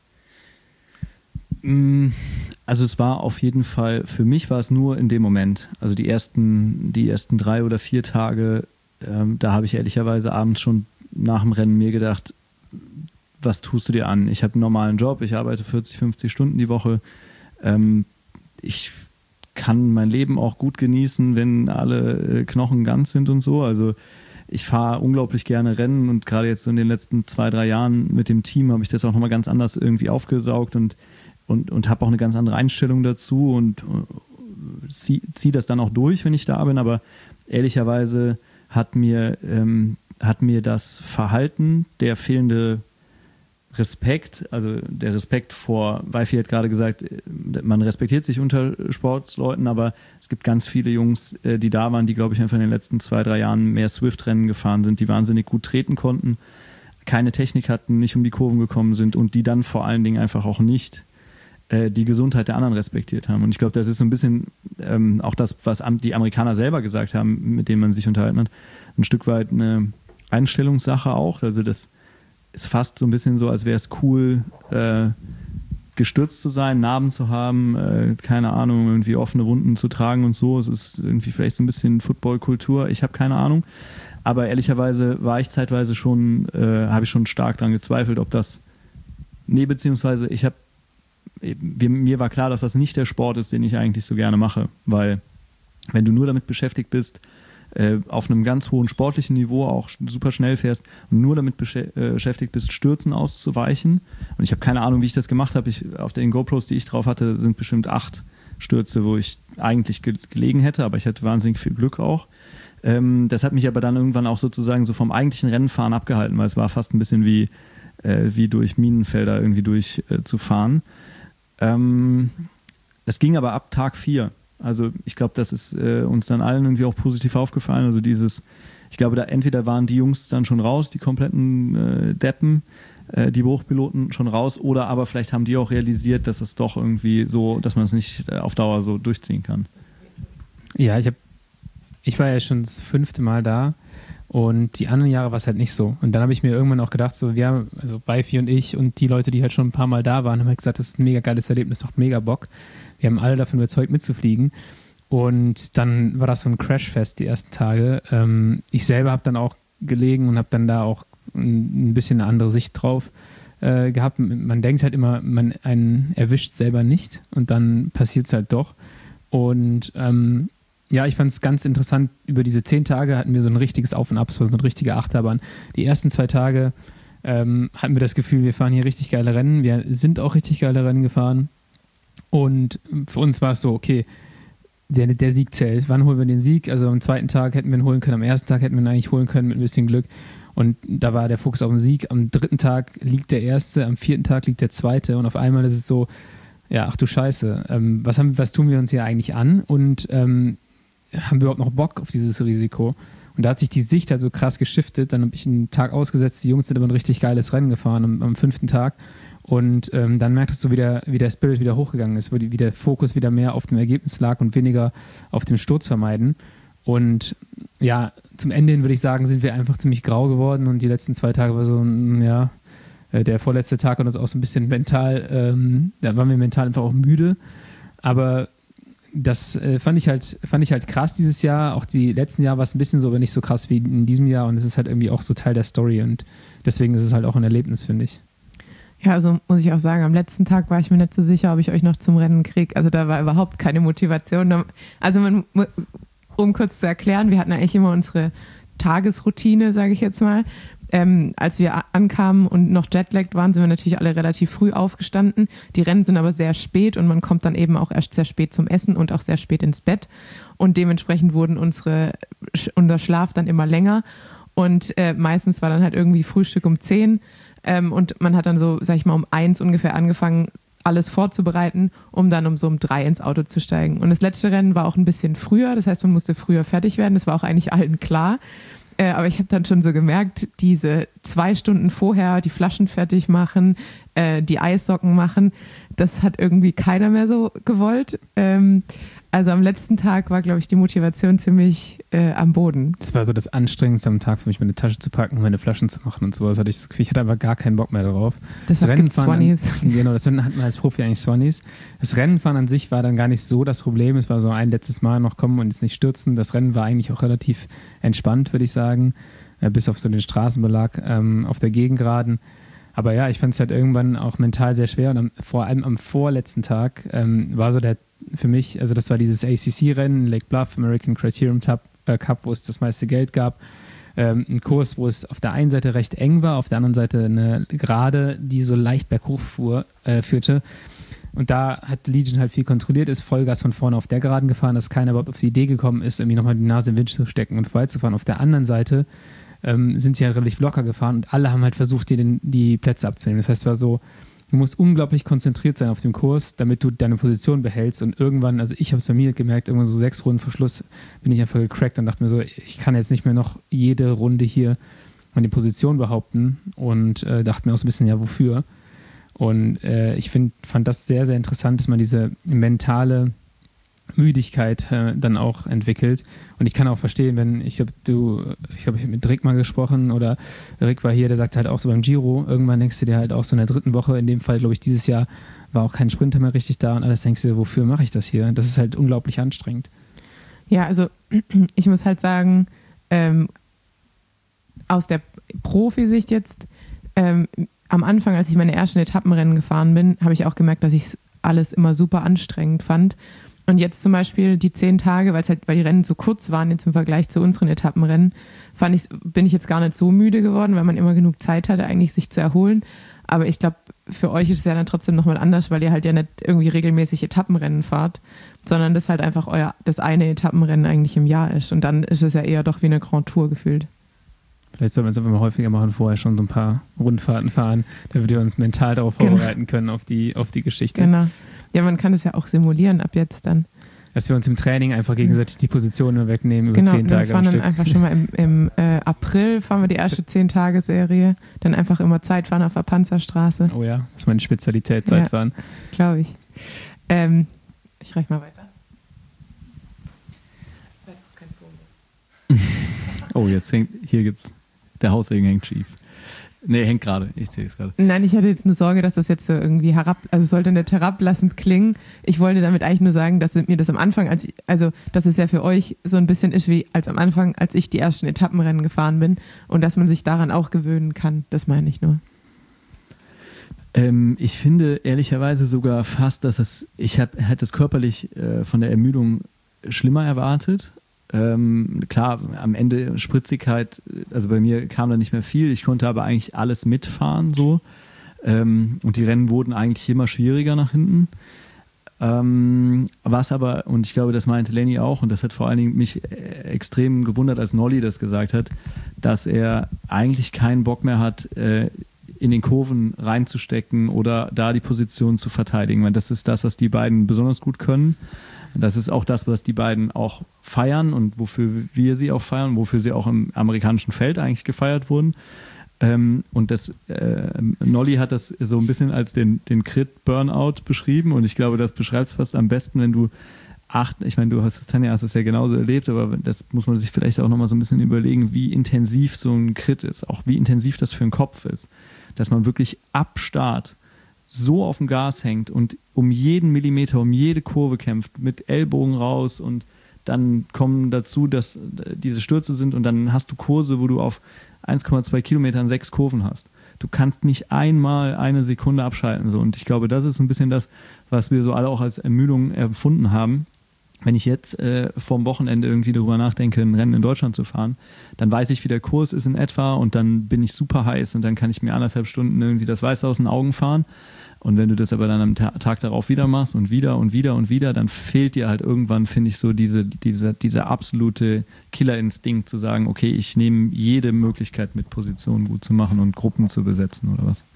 Speaker 5: Also es war auf jeden Fall, für mich war es nur in dem Moment. Also die ersten, die ersten drei oder vier Tage, ähm, da habe ich ehrlicherweise abends schon nach dem Rennen mir gedacht, was tust du dir an? Ich habe einen normalen Job, ich arbeite vierzig, fünfzig Stunden die Woche. Ähm, ich kann mein Leben auch gut genießen, wenn alle Knochen ganz sind und so. Also ich fahre unglaublich gerne Rennen und gerade jetzt so in den letzten zwei, drei Jahren mit dem Team habe ich das auch nochmal ganz anders irgendwie aufgesaugt und, und, und habe auch eine ganz andere Einstellung dazu und ziehe zieh das dann auch durch, wenn ich da bin. Aber ehrlicherweise hat mir ähm, hat mir das Verhalten, der fehlende Respekt, also der Respekt vor, Weifi hat gerade gesagt, man respektiert sich unter Sportsleuten, aber es gibt ganz viele Jungs, die da waren, die, glaube ich, einfach in den letzten zwei, drei Jahren mehr Swift-Rennen gefahren sind, die wahnsinnig gut treten konnten, keine Technik hatten, nicht um die Kurven gekommen sind und die dann vor allen Dingen einfach auch nicht äh, die Gesundheit der anderen respektiert haben. Und ich glaube, das ist so ein bisschen ähm, auch das, was die Amerikaner selber gesagt haben, mit denen man sich unterhalten hat, ein Stück weit eine Einstellungssache auch. Also das ist fast so ein bisschen so, als wäre es cool, äh, gestürzt zu sein, Narben zu haben, äh, keine Ahnung, irgendwie offene Wunden zu tragen und so. Es ist irgendwie vielleicht so ein bisschen Football-Kultur, ich habe keine Ahnung. Aber ehrlicherweise war ich zeitweise schon, äh, habe ich schon stark daran gezweifelt, ob das, nee, beziehungsweise ich habe, mir war klar, dass das nicht der Sport ist, den ich eigentlich so gerne mache, weil wenn du nur damit beschäftigt bist, äh, auf einem ganz hohen sportlichen Niveau auch super schnell fährst und nur damit beschä- äh, beschäftigt bist, Stürzen auszuweichen, und ich habe keine Ahnung, wie ich das gemacht habe, ich, auf den GoPros, die ich drauf hatte, sind bestimmt acht Stürze, wo ich eigentlich ge- gelegen hätte, aber ich hatte wahnsinnig viel Glück auch. Ähm, das hat mich aber dann irgendwann auch sozusagen so vom eigentlichen Rennenfahren abgehalten, weil es war fast ein bisschen wie, äh, wie durch Minenfelder irgendwie durch äh, zu fahren. Ähm, es ging aber ab Tag vier. Also ich glaube, das ist äh, uns dann allen irgendwie auch positiv aufgefallen. Also dieses, ich glaube, da entweder waren die Jungs dann schon raus, die kompletten äh, Deppen, äh, die Hochpiloten schon raus, oder aber vielleicht haben die auch realisiert, dass es doch irgendwie so, dass man es nicht äh, auf Dauer so durchziehen kann.
Speaker 4: Ja, ich habe, ich war ja schon das fünfte Mal da und die anderen Jahre war es halt nicht so. Und dann habe ich mir irgendwann auch gedacht, so wir haben, also Weifi und ich und die Leute, die halt schon ein paar Mal da waren, haben halt gesagt, das ist ein mega geiles Erlebnis, macht mega Bock. Wir haben alle davon überzeugt, mitzufliegen. Und dann war das so ein Crashfest die ersten Tage. Ähm, ich selber habe dann auch gelegen und habe dann da auch ein, ein bisschen eine andere Sicht drauf äh, gehabt. Man denkt halt immer, man einen erwischt selber nicht und dann passiert es halt doch. Und ähm, ja, ich fand es ganz interessant, über diese zehn Tage hatten wir so ein richtiges Auf und Ab, so eine richtige Achterbahn. Die ersten zwei Tage ähm, hatten wir das Gefühl, wir fahren hier richtig geile Rennen. Wir sind auch richtig geile Rennen gefahren. Und für uns war es so, okay, der, der Sieg zählt. Wann holen wir den Sieg? Also am zweiten Tag hätten wir ihn holen können, am ersten Tag hätten wir ihn eigentlich holen können mit ein bisschen Glück. Und da war der Fokus auf den Sieg. Am dritten Tag liegt der erste, am vierten Tag liegt der zweite. Und auf einmal ist es so, ja, ach du Scheiße, ähm, was, haben, was tun wir uns hier eigentlich an? Und ähm, haben wir überhaupt noch Bock auf dieses Risiko? Und da hat sich die Sicht halt so krass geschiftet. Dann habe ich einen Tag ausgesetzt, die Jungs sind aber ein richtig geiles Rennen gefahren am, am fünften Tag. Und ähm, dann merktest du, wie der, wie der Spirit wieder hochgegangen ist, wo die, wie der Fokus wieder mehr auf dem Ergebnis lag und weniger auf dem Sturz vermeiden. Und ja, zum Ende hin würde ich sagen, sind wir einfach ziemlich grau geworden und die letzten zwei Tage war so, ja, der vorletzte Tag hat uns auch so ein bisschen mental, ähm, da waren wir mental einfach auch müde. Aber das äh, fand ich halt, fand ich halt krass dieses Jahr. Auch die letzten Jahre war es ein bisschen so, aber nicht so krass wie in diesem Jahr. Und es ist halt irgendwie auch so Teil der Story und deswegen ist es halt auch ein Erlebnis, finde ich.
Speaker 3: Ja, also muss ich auch sagen, am letzten Tag war ich mir nicht so sicher, ob ich euch noch zum Rennen kriege. Also da war überhaupt keine Motivation. Also man, um kurz zu erklären, wir hatten eigentlich immer unsere Tagesroutine, sage ich jetzt mal. Ähm, als wir ankamen und noch jetlagged waren, sind wir natürlich alle relativ früh aufgestanden. Die Rennen sind aber sehr spät und man kommt dann eben auch erst sehr spät zum Essen und auch sehr spät ins Bett. Und dementsprechend wurden unsere, unser Schlaf dann immer länger. Und äh, meistens war dann halt irgendwie Frühstück um zehn. Ähm, und man hat dann so, sag ich mal, um eins ungefähr angefangen, alles vorzubereiten, um dann um so um drei ins Auto zu steigen. Und das letzte Rennen war auch ein bisschen früher, das heißt, man musste früher fertig werden. Das war auch eigentlich allen klar. Äh, aber ich habe dann schon so gemerkt, diese zwei Stunden vorher die Flaschen fertig machen, äh, die Eissocken machen, das hat irgendwie keiner mehr so gewollt. Ähm, also am letzten Tag war, glaube ich, die Motivation ziemlich äh, am Boden.
Speaker 4: Das war so das Anstrengendste am Tag für mich, meine Tasche zu packen, meine Flaschen zu machen und sowas. Hatte ich, das Gefühl, ich hatte aber gar keinen Bock mehr darauf.
Speaker 3: Das, das Rennen Swannies.
Speaker 4: An, genau, das Rennen hatten wir als Profi eigentlich Swannies. Das Rennenfahren an sich war dann gar nicht so das Problem. Es war so ein letztes Mal noch kommen und jetzt nicht stürzen. Das Rennen war eigentlich auch relativ entspannt, würde ich sagen, äh, bis auf so den Straßenbelag ähm, auf der Gegengraden. Aber ja, ich fand es halt irgendwann auch mental sehr schwer und am, vor allem am vorletzten Tag ähm, war so der für mich, also das war dieses A C C-Rennen, Lake Bluff, American Criterium Cup, äh, Cup, wo es das meiste Geld gab. Ähm, ein Kurs, wo es auf der einen Seite recht eng war, auf der anderen Seite eine Gerade, die so leicht berghoch fuhr, äh, führte. Und da hat Legion halt viel kontrolliert, ist Vollgas von vorne auf der Geraden gefahren, dass keiner überhaupt auf die Idee gekommen ist, irgendwie nochmal die Nase im Wind zu stecken und vorbeizufahren. Auf der anderen Seite ähm, sind sie halt relativ locker gefahren und alle haben halt versucht, dir den, die Plätze abzunehmen. Das heißt, es war so, du musst unglaublich konzentriert sein auf dem Kurs, damit du deine Position behältst und irgendwann, also ich habe es bei mir gemerkt, irgendwann so sechs Runden vor Schluss bin ich einfach gecrackt und dachte mir so, ich kann jetzt nicht mehr noch jede Runde hier meine Position behaupten und äh, dachte mir auch so ein bisschen, ja, wofür? Und äh, ich find, fand das sehr, sehr interessant, dass man diese mentale Müdigkeit äh, dann auch entwickelt. Und ich kann auch verstehen, wenn, ich glaube, du, ich glaube, ich habe mit Rick mal gesprochen oder Rick war hier, der sagte halt auch so beim Giro, irgendwann denkst du dir halt auch so in der dritten Woche, in dem Fall, glaube ich, dieses Jahr war auch kein Sprinter mehr richtig da und alles denkst du dir, wofür mache ich das hier? Das ist halt unglaublich anstrengend.
Speaker 3: Ja, also ich muss halt sagen, ähm, aus der Profisicht jetzt, ähm, am Anfang, als ich meine ersten Etappenrennen gefahren bin, habe ich auch gemerkt, dass ich alles immer super anstrengend fand. Und jetzt zum Beispiel die zehn Tage, weil es halt, weil die Rennen so kurz waren jetzt im Vergleich zu unseren Etappenrennen, fand ich, bin ich jetzt gar nicht so müde geworden, weil man immer genug Zeit hatte, eigentlich sich zu erholen. Aber ich glaube, für euch ist es ja dann trotzdem nochmal anders, weil ihr halt ja nicht irgendwie regelmäßig Etappenrennen fahrt, sondern das halt einfach euer, das eine Etappenrennen eigentlich im Jahr ist. Und dann ist es ja eher doch wie eine Grand Tour gefühlt.
Speaker 4: Vielleicht sollten wir es einfach mal häufiger machen, vorher schon so ein paar Rundfahrten fahren, damit wir uns mental darauf vorbereiten genau. können, auf die, auf die Geschichte.
Speaker 3: Genau. Ja, man kann das ja auch simulieren ab jetzt dann.
Speaker 4: Dass wir uns im Training einfach gegenseitig die Positionen wegnehmen über
Speaker 3: genau,
Speaker 4: zehn Tage.
Speaker 3: Wir fahren
Speaker 4: am
Speaker 3: dann
Speaker 4: Stück.
Speaker 3: einfach schon mal im, im äh, April fahren wir die erste zehn-Tage-Serie. Dann einfach immer Zeitfahren auf der Panzerstraße.
Speaker 4: Oh ja, das ist meine Spezialität, Zeitfahren.
Speaker 3: Ja, glaube ich. Ähm, ich reiche mal weiter. Das war jetzt auch kein Folie.
Speaker 5: Oh, jetzt hängt, hier gibt's, der Haussegen hängt schief. Nee, hängt gerade. Ich sehe es gerade.
Speaker 3: Nein, ich hatte jetzt eine Sorge, dass das jetzt so irgendwie herab, also es sollte nicht herablassend klingen. Ich wollte damit eigentlich nur sagen, dass mir das am Anfang, als ich, also dass es ja für euch so ein bisschen ist wie als am Anfang, als ich die ersten Etappenrennen gefahren bin und dass man sich daran auch gewöhnen kann. Das meine ich nur.
Speaker 5: Ähm, ich finde ehrlicherweise sogar fast, dass es, ich hab, hätte es körperlich äh, von der Ermüdung schlimmer erwartet. Ähm, klar, am Ende Spritzigkeit, also bei mir kam da nicht mehr viel, ich konnte aber eigentlich alles mitfahren so ähm, und die Rennen wurden eigentlich immer schwieriger nach hinten. Ähm, was aber, und ich glaube, das meinte Lenny auch und das hat vor allen Dingen mich äh, extrem gewundert, als Nolli das gesagt hat, dass er eigentlich keinen Bock mehr hat, äh, in den Kurven reinzustecken oder da die Position zu verteidigen, weil das ist das, was die beiden besonders gut können. Das ist auch das, was die beiden auch feiern und wofür wir sie auch feiern, wofür sie auch im amerikanischen Feld eigentlich gefeiert wurden. Ähm, und das äh, Nolli hat das so ein bisschen als den, den Crit-Burnout beschrieben und ich glaube, das beschreibt es fast am besten, wenn du acht, ich meine, du hast es, Tanja, hast es ja genauso erlebt, aber das muss man sich vielleicht auch nochmal so ein bisschen überlegen, wie intensiv so ein Crit ist, auch wie intensiv das für den Kopf ist, dass man wirklich ab Start so auf dem Gas hängt und um jeden Millimeter, um jede Kurve kämpft, mit Ellbogen raus und dann kommen dazu, dass diese Stürze sind und dann hast du Kurse, wo du auf eins Komma zwei Kilometern sechs Kurven hast. Du kannst nicht einmal eine Sekunde abschalten. So. Und ich glaube, das ist ein bisschen das, was wir so alle auch als Ermüdung empfunden haben. Wenn ich jetzt äh, vorm Wochenende irgendwie darüber nachdenke, ein Rennen in Deutschland zu fahren, dann weiß ich, wie der Kurs ist in etwa und dann bin ich super heiß und dann kann ich mir anderthalb Stunden irgendwie das Weiße aus den Augen fahren. Und wenn du das aber dann am Ta- Tag darauf wieder machst und wieder und wieder und wieder, dann fehlt dir halt irgendwann, finde ich, so diese, diese, dieser absolute Killerinstinkt zu sagen, okay, ich nehme jede Möglichkeit mit, Positionen gut zu machen und Gruppen zu besetzen oder was.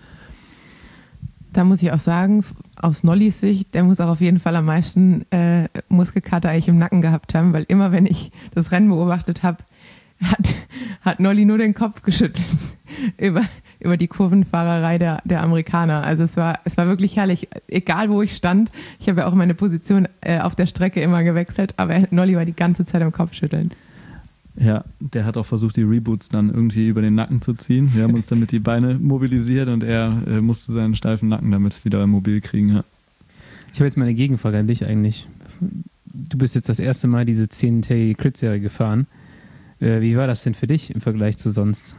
Speaker 3: Da muss ich auch sagen, aus Nollis Sicht, der muss auch auf jeden Fall am meisten äh, Muskelkater eigentlich im Nacken gehabt haben, weil immer, wenn ich das Rennen beobachtet habe, hat, hat Nolli nur den Kopf geschüttelt über, über die Kurvenfahrerei der, der Amerikaner. Also es war, es war wirklich herrlich, egal wo ich stand. Ich habe ja auch meine Position äh, auf der Strecke immer gewechselt, aber Nolli war die ganze Zeit am Kopf schütteln.
Speaker 5: Ja, der hat auch versucht, die Reboots dann irgendwie über den Nacken zu ziehen. Wir haben uns damit die Beine mobilisiert und er äh, musste seinen steifen Nacken damit wieder mobil kriegen. Ja.
Speaker 4: Ich habe jetzt mal eine Gegenfrage an dich eigentlich. Du bist jetzt das erste Mal diese zehn-tägige Crit-Serie gefahren. Äh, wie war das denn für dich im Vergleich zu sonst?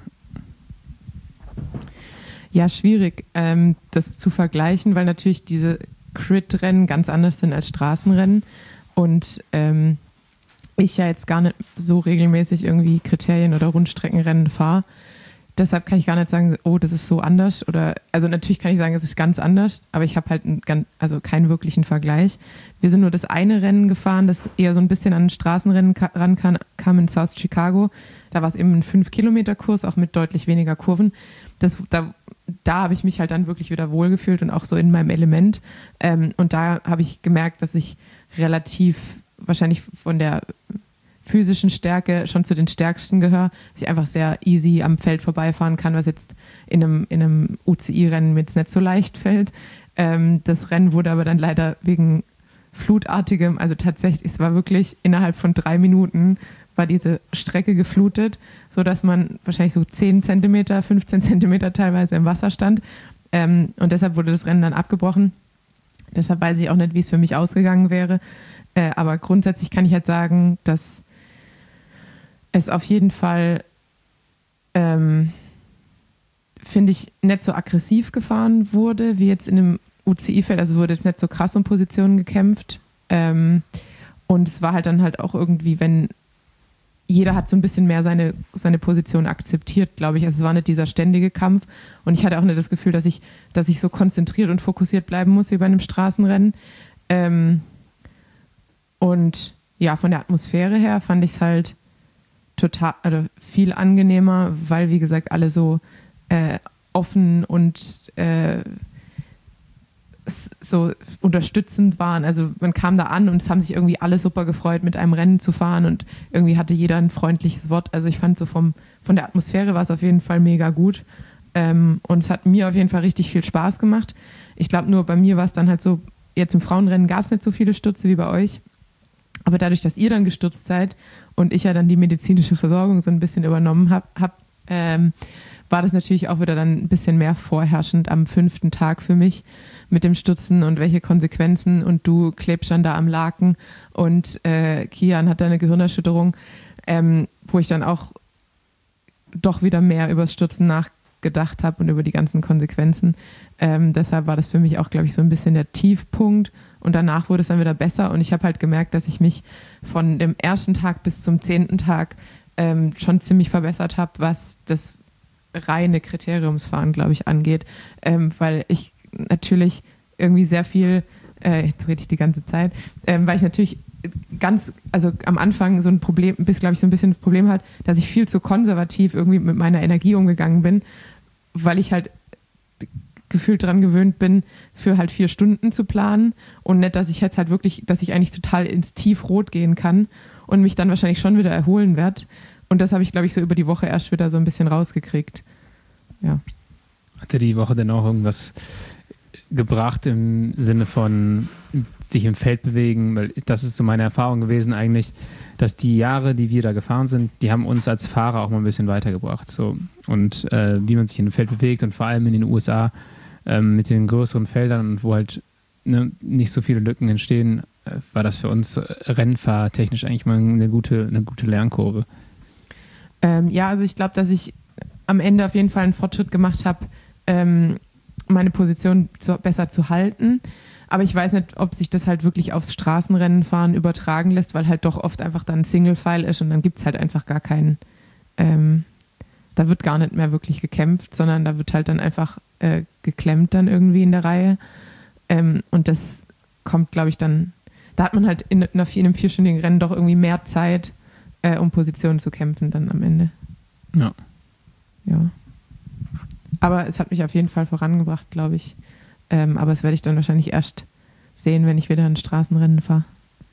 Speaker 3: Ja, schwierig, ähm, das zu vergleichen, weil natürlich diese Crit-Rennen ganz anders sind als Straßenrennen und ähm, ich ja jetzt gar nicht so regelmäßig irgendwie Kriterien- oder Rundstreckenrennen fahre. deshalb kann ich gar nicht sagen, oh, das ist so anders. Oder, also natürlich kann ich sagen, es ist ganz anders, aber ich habe halt einen, ganz, also keinen wirklichen Vergleich. Wir sind nur das eine Rennen gefahren, das eher so ein bisschen an ein Straßenrennen ka- rankam, kam in South Chicago. Da war es eben ein fünf Kilometer Kurs, auch mit deutlich weniger Kurven. Das, da da habe ich mich halt dann wirklich wieder wohlgefühlt und auch so in meinem Element. Ähm, und da habe ich gemerkt, dass ich relativ wahrscheinlich von der physischen Stärke schon zu den stärksten gehöre, dass ich einfach sehr easy am Feld vorbeifahren kann, was jetzt in einem, in einem U C I-Rennen mir jetzt nicht so leicht fällt. Ähm, das Rennen wurde aber dann leider wegen flutartigem, also tatsächlich, es war wirklich innerhalb von drei Minuten war diese Strecke geflutet, sodass man wahrscheinlich so zehn Zentimeter, fünfzehn Zentimeter teilweise im Wasser stand. Ähm, und deshalb wurde das Rennen dann abgebrochen. Deshalb weiß ich auch nicht, wie es für mich ausgegangen wäre. Äh, aber grundsätzlich kann ich halt sagen, dass es auf jeden Fall, ähm, finde ich, nicht so aggressiv gefahren wurde, wie jetzt in einem U C I-Feld. Also wurde jetzt nicht so krass um Positionen gekämpft. Ähm, und es war halt dann halt auch irgendwie, wenn jeder hat so ein bisschen mehr seine, seine Position akzeptiert, glaube ich. Also es war nicht dieser ständige Kampf. Und ich hatte auch nicht das Gefühl, dass ich, dass ich so konzentriert und fokussiert bleiben muss wie bei einem Straßenrennen. Ähm, und ja, von der Atmosphäre her fand ich es halt total, also viel angenehmer, weil, wie gesagt, alle so äh, offen und äh, so unterstützend waren. Also man kam da an und es haben sich irgendwie alle super gefreut, mit einem Rennen zu fahren und irgendwie hatte jeder ein freundliches Wort. Also ich fand so vom, von der Atmosphäre war es auf jeden Fall mega gut. Ähm, und es hat mir auf jeden Fall richtig viel Spaß gemacht. Ich glaube nur, bei mir war es dann halt so, jetzt im Frauenrennen gab es nicht so viele Stürze wie bei euch. Aber dadurch, dass ihr dann gestürzt seid und ich ja dann die medizinische Versorgung so ein bisschen übernommen habe, hab, ähm, war das natürlich auch wieder dann ein bisschen mehr vorherrschend am fünften Tag für mich mit dem Stürzen und welche Konsequenzen. Und du klebst dann da am Laken und äh, Kian hat da eine Gehirnerschütterung, ähm, wo ich dann auch doch wieder mehr über das Stürzen nachgedacht habe und über die ganzen Konsequenzen. Ähm, deshalb war das für mich auch, glaube ich, so ein bisschen der Tiefpunkt. Und danach wurde es dann wieder besser. Und ich habe halt gemerkt, dass ich mich von dem ersten Tag bis zum zehnten Tag ähm, schon ziemlich verbessert habe, was das reine Kriteriumsfahren, glaube ich, angeht. Ähm, weil ich natürlich irgendwie sehr viel, äh, jetzt rede ich die ganze Zeit, ähm, weil ich natürlich ganz, also am Anfang so ein Problem, bis glaube ich so ein bisschen ein Problem halt, dass ich viel zu konservativ irgendwie mit meiner Energie umgegangen bin, weil ich halt gefühlt daran gewöhnt bin, für halt vier Stunden zu planen und nicht, dass ich jetzt halt wirklich, dass ich eigentlich total ins Tiefrot gehen kann und mich dann wahrscheinlich schon wieder erholen werde. Und das habe ich, glaube ich, so über die Woche erst wieder so ein bisschen rausgekriegt. Ja.
Speaker 4: Hatte die Woche denn auch irgendwas gebracht im Sinne von sich im Feld bewegen? Weil das ist so meine Erfahrung gewesen eigentlich, dass die Jahre, die wir da gefahren sind, die haben uns als Fahrer auch mal ein bisschen weitergebracht. So. Und äh, wie man sich in dem Feld bewegt und vor allem in den U S A ähm, mit den größeren Feldern und wo halt ne, nicht so viele Lücken entstehen, äh, war das für uns rennfahrtechnisch eigentlich mal eine gute, eine gute Lernkurve.
Speaker 3: Ähm, ja, also ich glaube, dass ich am Ende auf jeden Fall einen Fortschritt gemacht habe, ähm, meine Position zu, besser zu halten. Aber ich weiß nicht, ob sich das halt wirklich aufs Straßenrennenfahren übertragen lässt, weil halt doch oft einfach dann ein Single-File ist und dann gibt es halt einfach gar keinen, ähm, da wird gar nicht mehr wirklich gekämpft, sondern da wird halt dann einfach äh, geklemmt dann irgendwie in der Reihe. Ähm, und das kommt, glaube ich, dann, da hat man halt in, in einem vierstündigen Rennen doch irgendwie mehr Zeit, äh, um Positionen zu kämpfen dann am Ende.
Speaker 4: Ja.
Speaker 3: Ja. Aber es hat mich auf jeden Fall vorangebracht, glaube ich. Ähm, aber das werde ich dann wahrscheinlich erst sehen, wenn ich wieder ein Straßenrennen fahre.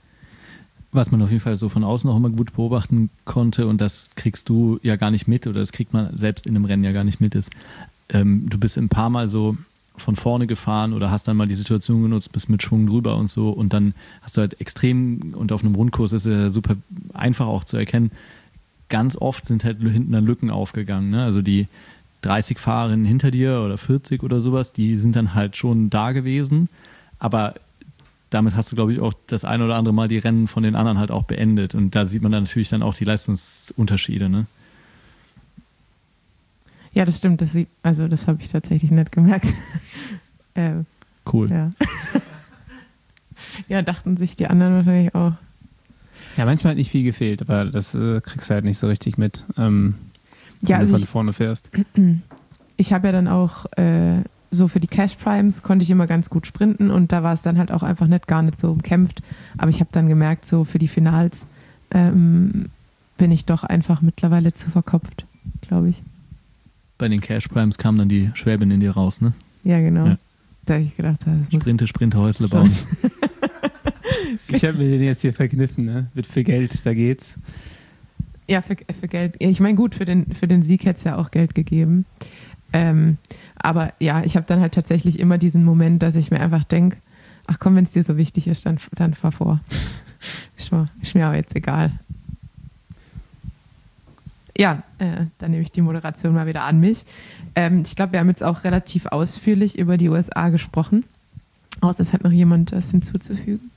Speaker 5: Was man auf jeden Fall so von außen auch immer gut beobachten konnte, und das kriegst du ja gar nicht mit, oder das kriegt man selbst in einem Rennen ja gar nicht mit, ist, ähm, du bist ein paar Mal so von vorne gefahren oder hast dann mal die Situation genutzt, bist mit Schwung drüber und so, und dann hast du halt extrem, und auf einem Rundkurs ist es ja super einfach auch zu erkennen, ganz oft sind halt hinten dann Lücken aufgegangen, ne? Also die dreißig Fahrerinnen hinter dir oder vierzig oder sowas, die sind dann halt schon da gewesen, aber damit hast du, glaube ich, auch das ein oder andere Mal die Rennen von den anderen halt auch beendet, und da sieht man dann natürlich dann auch die Leistungsunterschiede, ne?
Speaker 3: Ja, das stimmt, das sieht, also das habe ich tatsächlich nicht gemerkt. äh,
Speaker 5: cool.
Speaker 3: Ja. Ja, dachten sich die anderen wahrscheinlich auch.
Speaker 4: Ja, manchmal hat nicht viel gefehlt, aber das äh, kriegst du halt nicht so richtig mit. Ähm,
Speaker 3: Ja,
Speaker 4: wenn
Speaker 3: also
Speaker 4: du von
Speaker 3: ich,
Speaker 4: vorne fährst.
Speaker 3: Ich habe ja dann auch äh, so für die Cash Primes konnte ich immer ganz gut sprinten und da war es dann halt auch einfach nicht gar nicht so umkämpft. Aber ich habe dann gemerkt, so für die Finals ähm, bin ich doch einfach mittlerweile zu verkopft, glaube ich.
Speaker 5: Bei den Cash Primes kam dann die Schwäbin in dir raus, ne?
Speaker 3: Ja, genau.
Speaker 5: Ja.
Speaker 3: Da habe ich gedacht, das muss
Speaker 5: Sprinte, Sprinte, Häusle bauen.
Speaker 4: Ich habe mir den jetzt hier verkniffen, ne? Wird für Geld, da geht's.
Speaker 3: Ja, für, für Geld. Ich meine, gut, für den, für den Sieg hätte es ja auch Geld gegeben. Ähm, aber ja, ich habe dann halt tatsächlich immer diesen Moment, dass ich mir einfach denke, ach komm, wenn es dir so wichtig ist, dann, dann fahr vor. Ist mir, ist mir aber jetzt egal. Ja, äh, dann nehme ich die Moderation mal wieder an mich. Ähm, ich glaube, wir haben jetzt auch relativ ausführlich über die U S A gesprochen. Außer es hat noch jemand was hinzuzufügen.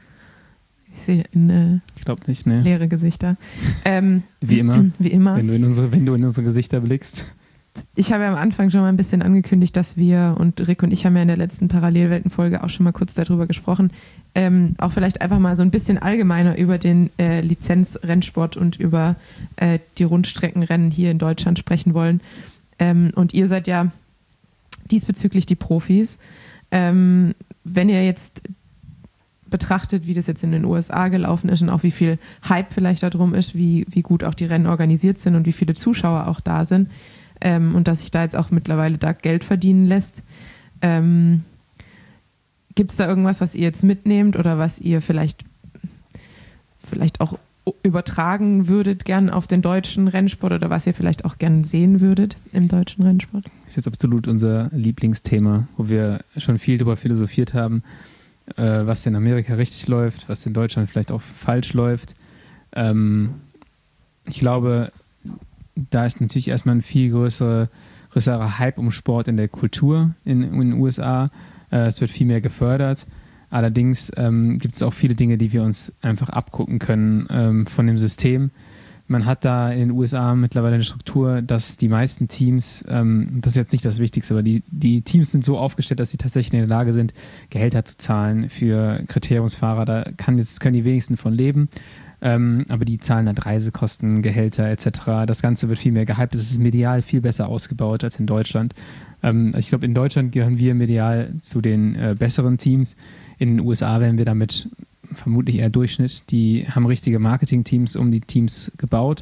Speaker 3: Ich sehe in äh,
Speaker 4: Ich glaube nicht, ne?
Speaker 3: leere Gesichter. Ähm,
Speaker 4: Wie immer.
Speaker 3: Wie immer.
Speaker 4: Wenn du, in unsere, wenn du in unsere Gesichter blickst.
Speaker 3: Ich habe ja am Anfang schon mal ein bisschen angekündigt, dass wir, und Rick und ich haben ja in der letzten Parallelwelten-Folge auch schon mal kurz darüber gesprochen, ähm, auch vielleicht einfach mal so ein bisschen allgemeiner über den äh, Lizenzrennsport und über äh, die Rundstreckenrennen hier in Deutschland sprechen wollen. Ähm, und ihr seid ja diesbezüglich die Profis. Ähm, wenn ihr jetzt betrachtet, wie das jetzt in den U S A gelaufen ist und auch wie viel Hype vielleicht darum ist, wie, wie gut auch die Rennen organisiert sind und wie viele Zuschauer auch da sind, ähm, und dass sich da jetzt auch mittlerweile da Geld verdienen lässt. Ähm, gibt es da irgendwas, was ihr jetzt mitnehmt oder was ihr vielleicht, vielleicht auch übertragen würdet gern auf den deutschen Rennsport oder was ihr vielleicht auch gern sehen würdet im deutschen Rennsport?
Speaker 4: Das ist jetzt absolut unser Lieblingsthema, wo wir schon viel darüber philosophiert haben, äh, was in Amerika richtig läuft, was in Deutschland vielleicht auch falsch läuft. Ähm, ich glaube, da ist natürlich erstmal ein viel größere, größerer Hype um Sport in der Kultur in, in den U S A. Äh, es wird viel mehr gefördert. Allerdings ähm, gibt es auch viele Dinge, die wir uns einfach abgucken können ähm, von dem System. Man hat da in den U S A mittlerweile eine Struktur, dass die meisten Teams, ähm, das ist jetzt nicht das Wichtigste, aber die, die Teams sind so aufgestellt, dass sie tatsächlich in der Lage sind, Gehälter zu zahlen für Kriteriumsfahrer. Da kann jetzt, können die wenigsten von leben. Ähm, aber die zahlen halt Reisekosten, Gehälter et cetera. Das Ganze wird viel mehr gehypt. Es ist medial viel besser ausgebaut als in Deutschland. Ähm, ich glaube, in Deutschland gehören wir medial zu den äh, besseren Teams. In den U S A wären wir damit vermutlich eher Durchschnitt. Die haben richtige Marketing-Teams um die Teams gebaut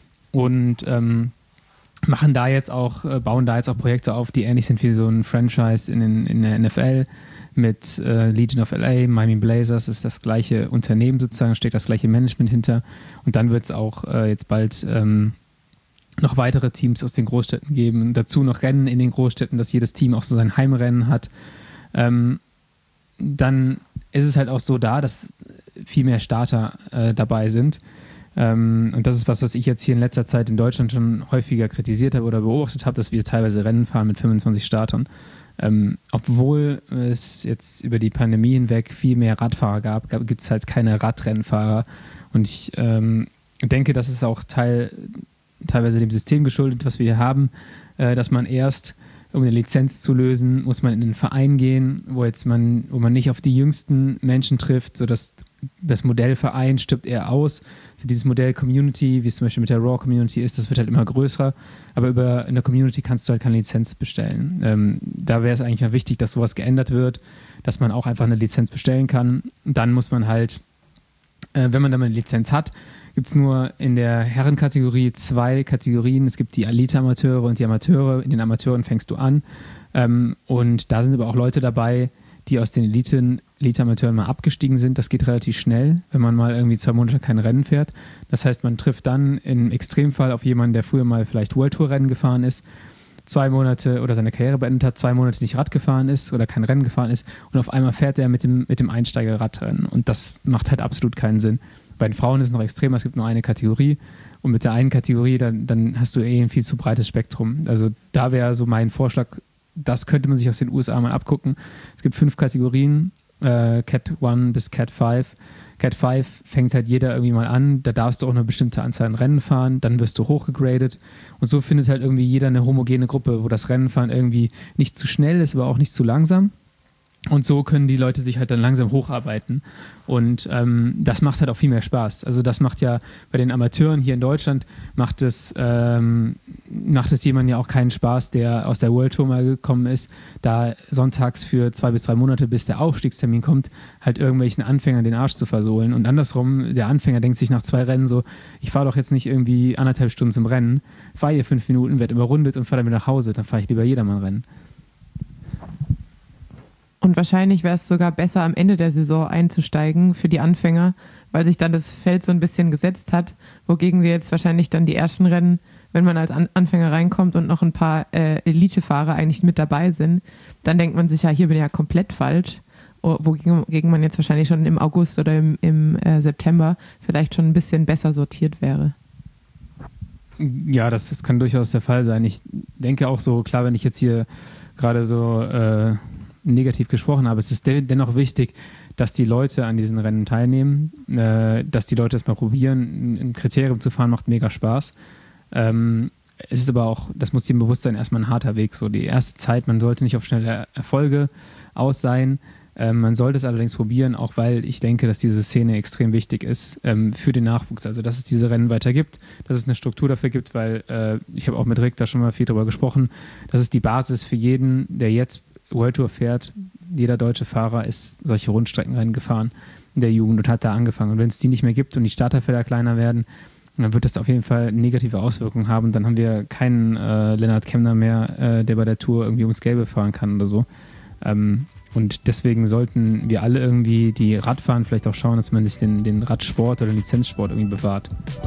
Speaker 4: und ähm, machen da jetzt auch, äh, bauen da jetzt auch Projekte auf, die ähnlich sind wie so ein Franchise in, den, in der N F L. Mit äh, Legion of L A, Miami Blazers ist das gleiche Unternehmen sozusagen, steckt das gleiche Management hinter. Und dann wird es auch äh, jetzt bald ähm, noch weitere Teams aus den Großstädten geben. Dazu noch Rennen in den Großstädten, dass jedes Team auch so sein Heimrennen hat. Ähm, dann ist es halt auch so da, dass viel mehr Starter äh, dabei sind. Ähm, und das ist was, was ich jetzt hier in letzter Zeit in Deutschland schon häufiger kritisiert habe oder beobachtet habe, dass wir teilweise Rennen fahren mit fünfundzwanzig Startern. Ähm, obwohl es jetzt über die Pandemie hinweg viel mehr Radfahrer gab, gab gibt es halt keine Radrennfahrer. Und ich ähm, denke, das ist auch Teil, teilweise dem System geschuldet, was wir hier haben, äh, dass man erst, um eine Lizenz zu lösen, muss man in einen Verein gehen, wo jetzt man, wo man nicht auf die jüngsten Menschen trifft, sodass das Modell Verein stirbt eher aus. Also dieses Modell Community, wie es zum Beispiel mit der Raw Community ist, das wird halt immer größer. Aber über eine Community kannst du halt keine Lizenz bestellen. Ähm, da wäre es eigentlich mal wichtig, dass sowas geändert wird, dass man auch einfach eine Lizenz bestellen kann. Und dann muss man halt, äh, wenn man dann mal eine Lizenz hat, gibt es nur in der Herrenkategorie zwei Kategorien. Es gibt die Elite-Amateure und die Amateure. In den Amateuren fängst du an. Ähm, und da sind aber auch Leute dabei, die aus den Elite, Elite-Amateuren mal abgestiegen sind. Das geht relativ schnell, wenn man mal irgendwie zwei Monate kein Rennen fährt. Das heißt, man trifft dann im Extremfall auf jemanden, der früher mal vielleicht World Tour Rennen gefahren ist, zwei Monate oder seine Karriere beendet hat, zwei Monate nicht Rad gefahren ist oder kein Rennen gefahren ist und auf einmal fährt er mit dem, mit dem Einsteiger Radrennen. Und das macht halt absolut keinen Sinn. Bei den Frauen ist es noch extremer, es gibt nur eine Kategorie und mit der einen Kategorie, dann, dann hast du eh ein viel zu breites Spektrum. Also da wäre so mein Vorschlag, das könnte man sich aus den U S A mal abgucken. Es gibt fünf Kategorien, äh, Cat eins bis Cat fünf. Cat fünf fängt halt jeder irgendwie mal an, da darfst du auch eine bestimmte Anzahl an Rennen fahren, dann wirst du hochgegradet und so findet halt irgendwie jeder eine homogene Gruppe, wo das Rennenfahren irgendwie nicht zu schnell ist, aber auch nicht zu langsam. Und so können die Leute sich halt dann langsam hocharbeiten. Und ähm, das macht halt auch viel mehr Spaß. Also das macht ja bei den Amateuren hier in Deutschland, macht es, ähm, macht es jemandem ja auch keinen Spaß, der aus der World Tour mal gekommen ist, da sonntags für zwei bis drei Monate, bis der Aufstiegstermin kommt, halt irgendwelchen Anfängern den Arsch zu versohlen. Und andersrum, der Anfänger denkt sich nach zwei Rennen so, ich fahre doch jetzt nicht irgendwie anderthalb Stunden zum Rennen, fahre hier fünf Minuten, werde überrundet und fahre dann wieder nach Hause. Dann fahre ich lieber Jedermann-Rennen.
Speaker 3: Und wahrscheinlich wäre es sogar besser, am Ende der Saison einzusteigen für die Anfänger, weil sich dann das Feld so ein bisschen gesetzt hat, wogegen wir jetzt wahrscheinlich dann die ersten Rennen, wenn man als An- Anfänger reinkommt und noch ein paar äh, Elitefahrer eigentlich mit dabei sind, dann denkt man sich ja, hier bin ich ja komplett falsch, wogegen, wogegen man jetzt wahrscheinlich schon im August oder im, im äh, September vielleicht schon ein bisschen besser sortiert wäre.
Speaker 4: Ja, das, das kann durchaus der Fall sein. Ich denke auch so, klar, wenn ich jetzt hier gerade so äh, negativ gesprochen habe, es ist de- dennoch wichtig, dass die Leute an diesen Rennen teilnehmen, äh, dass die Leute es mal probieren. Ein Kriterium zu fahren macht mega Spaß. Ähm, es ist aber auch, das muss dem bewusst sein, erstmal ein harter Weg. So die erste Zeit, man sollte nicht auf schnelle Erfolge aus sein. Ähm, man sollte es allerdings probieren, auch weil ich denke, dass diese Szene extrem wichtig ist ähm, für den Nachwuchs. Also, dass es diese Rennen weiter gibt, dass es eine Struktur dafür gibt, weil äh, ich habe auch mit Rick da schon mal viel drüber gesprochen, das ist die Basis für jeden, der jetzt World Tour fährt. Jeder deutsche Fahrer ist solche Rundstreckenrennen gefahren in der Jugend und hat da angefangen. Und wenn es die nicht mehr gibt und die Starterfelder kleiner werden, dann wird das auf jeden Fall negative Auswirkungen haben. Dann haben wir keinen äh, Lennart Kemner mehr, äh, der bei der Tour irgendwie ums Gelbe fahren kann oder so. Ähm, und deswegen sollten wir alle irgendwie, die Radfahren, vielleicht auch schauen, dass man sich den, den Radsport oder den Lizenzsport irgendwie bewahrt.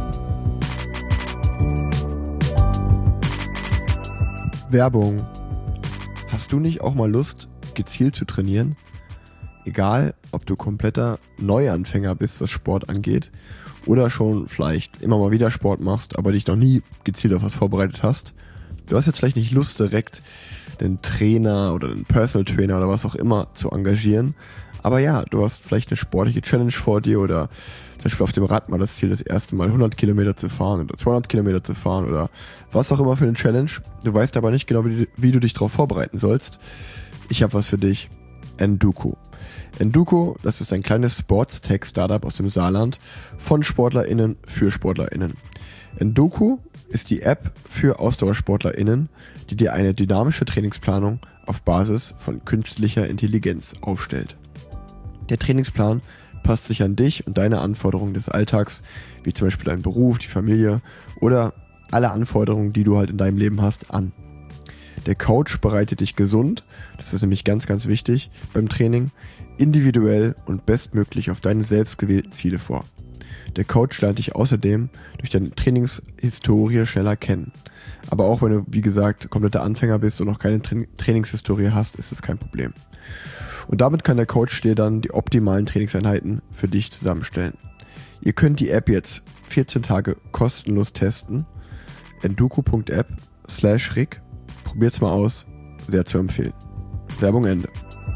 Speaker 7: Werbung. Hast du nicht auch mal Lust, gezielt zu trainieren? Egal, ob du kompletter Neuanfänger bist, was Sport angeht, oder schon vielleicht immer mal wieder Sport machst, aber dich noch nie gezielt auf was vorbereitet hast. Du hast jetzt vielleicht nicht Lust, direkt den Trainer oder den Personal Trainer oder was auch immer zu engagieren. Aber ja, du hast vielleicht eine sportliche Challenge vor dir oder zum Beispiel auf dem Rad mal das Ziel, das erste Mal hundert Kilometer zu fahren oder zweihundert Kilometer zu fahren oder was auch immer für eine Challenge. Du weißt aber nicht genau, wie, wie du dich darauf vorbereiten sollst. Ich habe was für dich. Enduko. Enduko, das ist ein kleines Sports-Tech-Startup aus dem Saarland von SportlerInnen für SportlerInnen. Enduko ist die App für AusdauersportlerInnen, die dir eine dynamische Trainingsplanung auf Basis von künstlicher Intelligenz aufstellt. Der Trainingsplan passt sich an dich und deine Anforderungen des Alltags, wie zum Beispiel dein Beruf, die Familie oder alle Anforderungen, die du halt in deinem Leben hast, an. Der Coach bereitet dich gesund, das ist nämlich ganz, ganz wichtig beim Training, individuell und bestmöglich auf deine selbstgewählten Ziele vor. Der Coach lernt dich außerdem durch deine Trainingshistorie schneller kennen. Aber auch wenn du, wie gesagt, kompletter Anfänger bist und noch keine Tra- Trainingshistorie hast, ist das kein Problem. Und damit kann der Coach dir dann die optimalen Trainingseinheiten für dich zusammenstellen. Ihr könnt die App jetzt vierzehn Tage kostenlos testen. enduko.app slash Rick. Probiert's mal aus. Sehr zu empfehlen. Werbung Ende.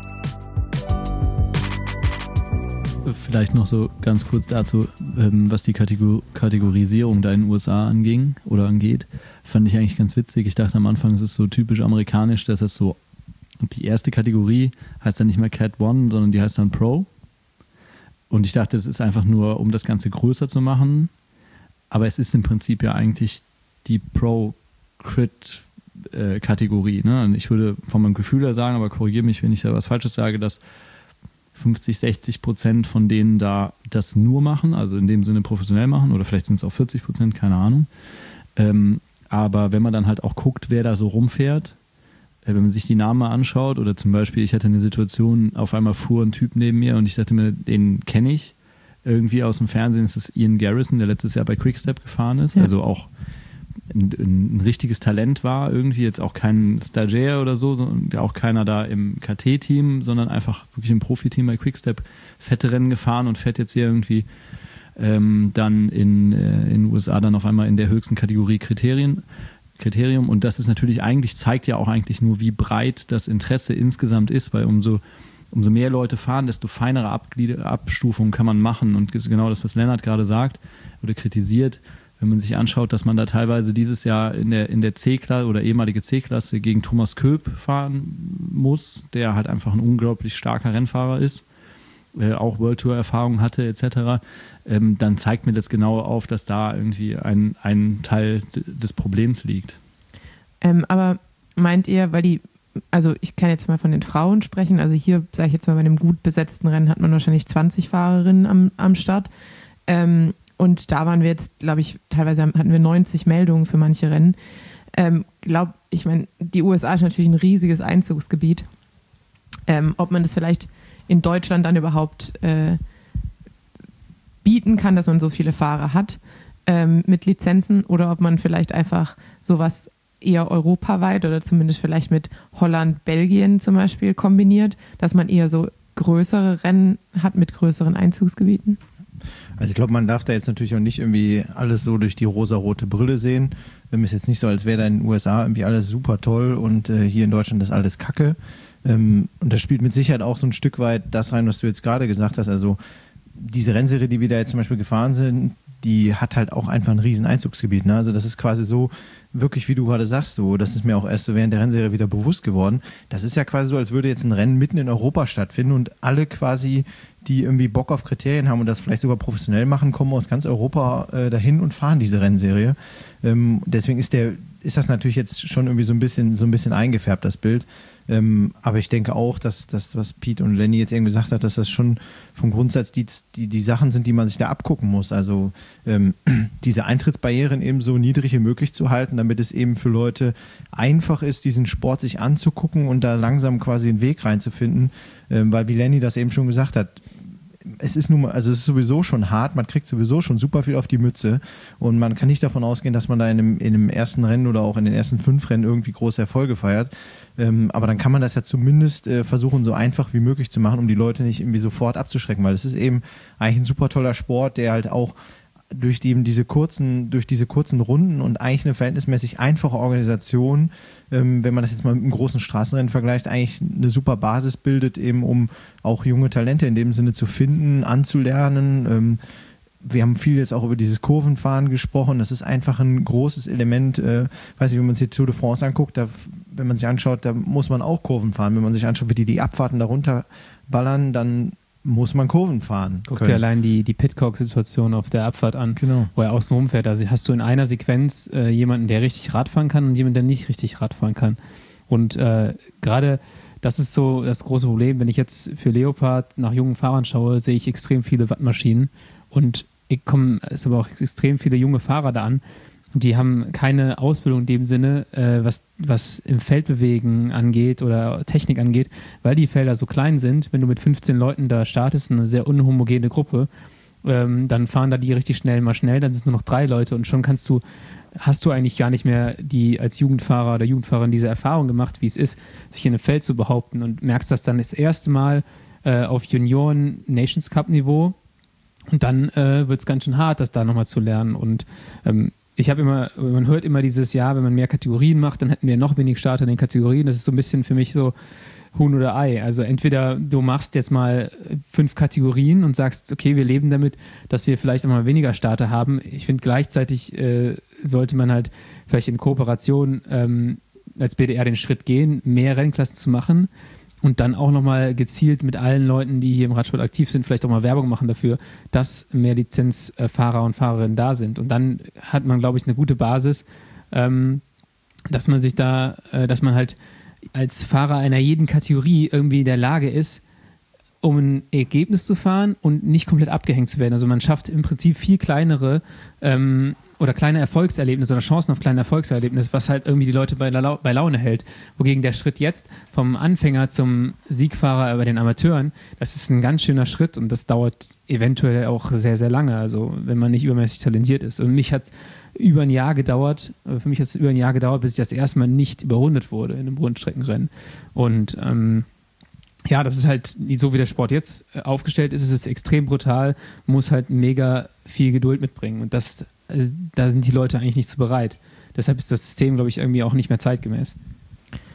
Speaker 5: Vielleicht noch so ganz kurz dazu, was die Kategor- Kategorisierung da in den U S A anging oder angeht, fand ich eigentlich ganz witzig. Ich dachte am Anfang, es ist so typisch amerikanisch, dass es so, die erste Kategorie heißt dann nicht mehr Cat One, sondern die heißt dann Pro. Und ich dachte, das ist einfach nur, um das Ganze größer zu machen. Aber es ist im Prinzip ja eigentlich die Pro-Crit-Kategorie. Ne? Und ich würde von meinem Gefühl her sagen, aber korrigiere mich, wenn ich da was Falsches sage, dass fünfzig, sechzig Prozent von denen da das nur machen, also in dem Sinne professionell machen, oder vielleicht sind es auch vierzig Prozent, keine Ahnung. Ähm, aber wenn man dann halt auch guckt, wer da so rumfährt, äh, wenn man sich die Namen mal anschaut, oder zum Beispiel, ich hatte eine Situation, auf einmal fuhr ein Typ neben mir und ich dachte mir, den kenne ich irgendwie aus dem Fernsehen, das ist Ian Garrison, der letztes Jahr bei Quickstep gefahren ist, ja. Also auch ein, ein richtiges Talent war, irgendwie jetzt auch kein Stagiaire oder so, sondern auch keiner da im K T-Team, sondern einfach wirklich im Profiteam bei Quickstep fette Rennen gefahren und fährt jetzt hier irgendwie ähm, dann in, äh, in den U S A dann auf einmal in der höchsten Kategorie Kriterien, Kriterium. Und das ist natürlich eigentlich, zeigt ja auch eigentlich nur, wie breit das Interesse insgesamt ist, weil umso, umso mehr Leute fahren, desto feinere Abglied- Abstufungen kann man machen. Und genau das, was Lennart gerade sagt oder kritisiert, Wenn man sich anschaut, dass man da teilweise dieses Jahr in der, in der C-Klasse oder ehemalige C-Klasse gegen Thomas Köp fahren muss, der halt einfach ein unglaublich starker Rennfahrer ist, äh, auch World Tour Erfahrung hatte et cetera, ähm, dann zeigt mir das genau auf, dass da irgendwie ein, ein Teil d- des Problems liegt.
Speaker 3: Ähm, aber meint ihr, weil die, also ich kann jetzt mal von den Frauen sprechen, also hier, sage ich jetzt mal, bei einem gut besetzten Rennen hat man wahrscheinlich zwanzig Fahrerinnen am, am Start. Ähm, und da waren wir jetzt, glaube ich, teilweise hatten wir neunzig Meldungen für manche Rennen. Ähm, glaub, ich meine, die U S A ist natürlich ein riesiges Einzugsgebiet. Ähm, ob man das vielleicht in Deutschland dann überhaupt äh, bieten kann, dass man so viele Fahrer hat ähm, mit Lizenzen, oder ob man vielleicht einfach sowas eher europaweit oder zumindest vielleicht mit Holland, Belgien zum Beispiel kombiniert, dass man eher so größere Rennen hat mit größeren Einzugsgebieten?
Speaker 6: Also ich glaube, man darf da jetzt natürlich auch nicht irgendwie alles so durch die rosarote Brille sehen. Es ist jetzt nicht so, als wäre da in den U S A irgendwie alles super toll und äh, hier in Deutschland ist alles Kacke. Ähm, und das spielt mit Sicherheit auch so ein Stück weit das rein, was du jetzt gerade gesagt hast. Also diese Rennserie, die wir da jetzt zum Beispiel gefahren sind, die hat halt auch einfach ein riesen Einzugsgebiet. Ne? Also das ist quasi so, wirklich wie du gerade sagst, so, das ist mir auch erst so während der Rennserie wieder bewusst geworden. Das ist ja quasi so, als würde jetzt ein Rennen mitten in Europa stattfinden und alle quasi, die irgendwie Bock auf Kriterien haben und das vielleicht sogar professionell machen, kommen aus ganz Europa äh, dahin und fahren diese Rennserie. Ähm, deswegen ist der, ist das natürlich jetzt schon irgendwie so ein bisschen, so ein bisschen eingefärbt, das Bild. Ähm, aber ich denke auch, dass das, was Pete und Lenny jetzt irgendwie gesagt hat, dass das schon vom Grundsatz die, die, die Sachen sind, die man sich da abgucken muss. Also ähm, diese Eintrittsbarrieren eben so niedrig wie möglich zu halten, damit es eben für Leute einfach ist, diesen Sport sich anzugucken und da langsam quasi einen Weg reinzufinden. Ähm, weil wie Lenny das eben schon gesagt hat, es ist nun mal, also es ist sowieso schon hart, man kriegt sowieso schon super viel auf die Mütze und man kann nicht davon ausgehen, dass man da in einem, in einem ersten Rennen oder auch in den ersten fünf Rennen irgendwie große Erfolge feiert. Ähm, aber dann kann man das ja zumindest äh, versuchen, so einfach wie möglich zu machen, um die Leute nicht irgendwie sofort abzuschrecken, weil es ist eben eigentlich ein super toller Sport, der halt auch durch die, diese kurzen, durch diese kurzen Runden und eigentlich eine verhältnismäßig einfache Organisation, ähm, wenn man das jetzt mal mit einem großen Straßenrennen vergleicht, eigentlich eine super Basis bildet, eben um auch junge Talente in dem Sinne zu finden, anzulernen. Ähm, wir haben viel jetzt auch über dieses Kurvenfahren gesprochen. Das ist einfach ein großes Element. Äh, weiß nicht, wenn man sich die Tour de France anguckt, da, wenn man sich anschaut, da muss man auch Kurven fahren. Wenn man sich anschaut, wie die die Abfahrten da runterballern, dann muss man Kurven fahren.
Speaker 4: Guck dir allein die, die Pitcock-Situation auf der Abfahrt an,
Speaker 6: genau,
Speaker 4: wo er außen rumfährt. Also hast du in einer Sequenz äh, jemanden, der richtig Rad fahren kann und jemanden, der nicht richtig Rad fahren kann. Und äh, gerade das ist so das große Problem. Wenn ich jetzt für Leopard nach jungen Fahrern schaue, sehe ich extrem viele Wattmaschinen und ich komme, es aber auch extrem viele junge Fahrer da an. Die haben keine Ausbildung in dem Sinne, äh, was, was im Feldbewegen angeht oder Technik angeht, weil die Felder so klein sind. Wenn du mit fünfzehn Leuten da startest, eine sehr unhomogene Gruppe, ähm, dann fahren da die richtig schnell mal schnell, dann sind es nur noch drei Leute und schon kannst du, hast du eigentlich gar nicht mehr die als Jugendfahrer oder Jugendfahrerin diese Erfahrung gemacht, wie es ist, sich in einem Feld zu behaupten und merkst das dann das erste Mal äh, auf Junioren-Nations-Cup-Niveau und dann äh, wird es ganz schön hart, das da nochmal zu lernen und ähm, ich habe immer, man hört immer dieses Jahr, wenn man mehr Kategorien macht, dann hätten wir noch wenig Starter in den Kategorien. Das ist so ein bisschen für mich so Huhn oder Ei. Also entweder du machst jetzt mal fünf Kategorien und sagst, okay, wir leben damit, dass wir vielleicht auch mal weniger Starter haben. Ich finde gleichzeitig äh, sollte man halt vielleicht in Kooperation ähm, als B D R den Schritt gehen, mehr Rennklassen zu machen und dann auch nochmal gezielt mit allen Leuten, die hier im Radsport aktiv sind, vielleicht auch mal Werbung machen dafür, dass mehr Lizenzfahrer und Fahrerinnen da sind. Und dann hat man, glaube ich, eine gute Basis, ähm, dass man sich da, äh, dass man halt als Fahrer einer jeden Kategorie irgendwie in der Lage ist, um ein Ergebnis zu fahren und nicht komplett abgehängt zu werden. Also man schafft im Prinzip viel kleinere ähm, oder kleine Erfolgserlebnisse oder Chancen auf kleine Erfolgserlebnisse, was halt irgendwie die Leute bei, La- bei Laune hält. Wogegen der Schritt jetzt vom Anfänger zum Siegfahrer bei den Amateuren, das ist ein ganz schöner Schritt und das dauert eventuell auch sehr, sehr lange, also wenn man nicht übermäßig talentiert ist. Und mich hat es über ein Jahr gedauert, für mich hat es über ein Jahr gedauert, bis ich das erste Mal nicht überrundet wurde in einem Rundstreckenrennen. Und ähm, ja, das ist halt, so wie der Sport jetzt aufgestellt ist, ist es extrem brutal, muss halt mega viel Geduld mitbringen und das, da sind die Leute eigentlich nicht so bereit. Deshalb ist das System, glaube ich, irgendwie auch nicht mehr zeitgemäß.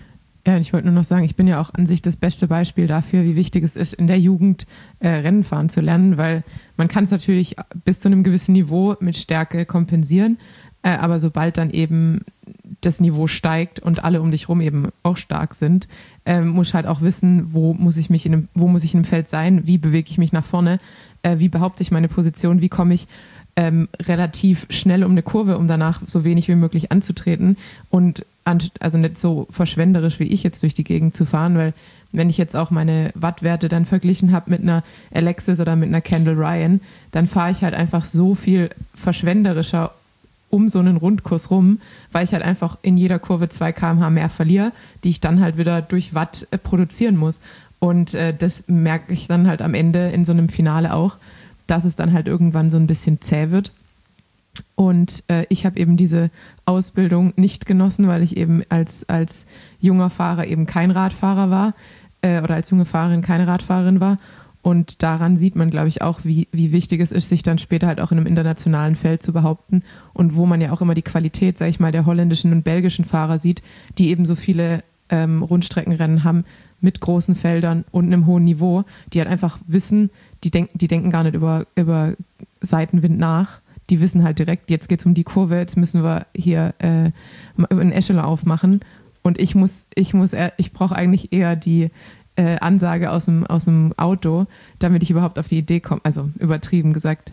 Speaker 3: Ja, ich wollte nur noch sagen, ich bin ja auch an sich das beste Beispiel dafür, wie wichtig es ist, in der Jugend äh, Rennen fahren zu lernen, weil man kann es natürlich bis zu einem gewissen Niveau mit Stärke kompensieren, äh, aber sobald dann eben das Niveau steigt und alle um dich rum eben auch stark sind, äh, muss ich halt auch wissen, wo muss ich mich in einem, wo muss ich in einem Feld sein, wie bewege ich mich nach vorne, äh, wie behaupte ich meine Position, wie komme ich ähm, relativ schnell um eine Kurve, um danach so wenig wie möglich anzutreten und an, also nicht so verschwenderisch wie ich jetzt durch die Gegend zu fahren, weil wenn ich jetzt auch meine Wattwerte dann verglichen habe mit einer Alexis oder mit einer Kendall Ryan, dann fahre ich halt einfach so viel verschwenderischer um so einen Rundkurs rum, weil ich halt einfach in jeder Kurve zwei Kilometer pro Stunde mehr verliere, die ich dann halt wieder durch Watt äh, produzieren muss. Und äh, das merke ich dann halt am Ende in so einem Finale auch, dass es dann halt irgendwann so ein bisschen zäh wird. Und äh, ich habe eben diese Ausbildung nicht genossen, weil ich eben als, als junger Fahrer eben kein Radfahrer war äh, oder als junge Fahrerin keine Radfahrerin war. Und daran sieht man, glaube ich, auch, wie, wie wichtig es ist, sich dann später halt auch in einem internationalen Feld zu behaupten. Und wo man ja auch immer die Qualität, sage ich mal, der holländischen und belgischen Fahrer sieht, die eben so viele ähm, Rundstreckenrennen haben mit großen Feldern und einem hohen Niveau, die halt einfach wissen, die, denk, die denken gar nicht über, über Seitenwind nach. Die wissen halt direkt, jetzt geht es um die Kurve, jetzt müssen wir hier äh, einen Echelon aufmachen. Und ich muss, ich muss, ich brauche eigentlich eher die Äh, Ansage aus dem, aus dem Auto, damit ich überhaupt auf die Idee komme. Also übertrieben gesagt.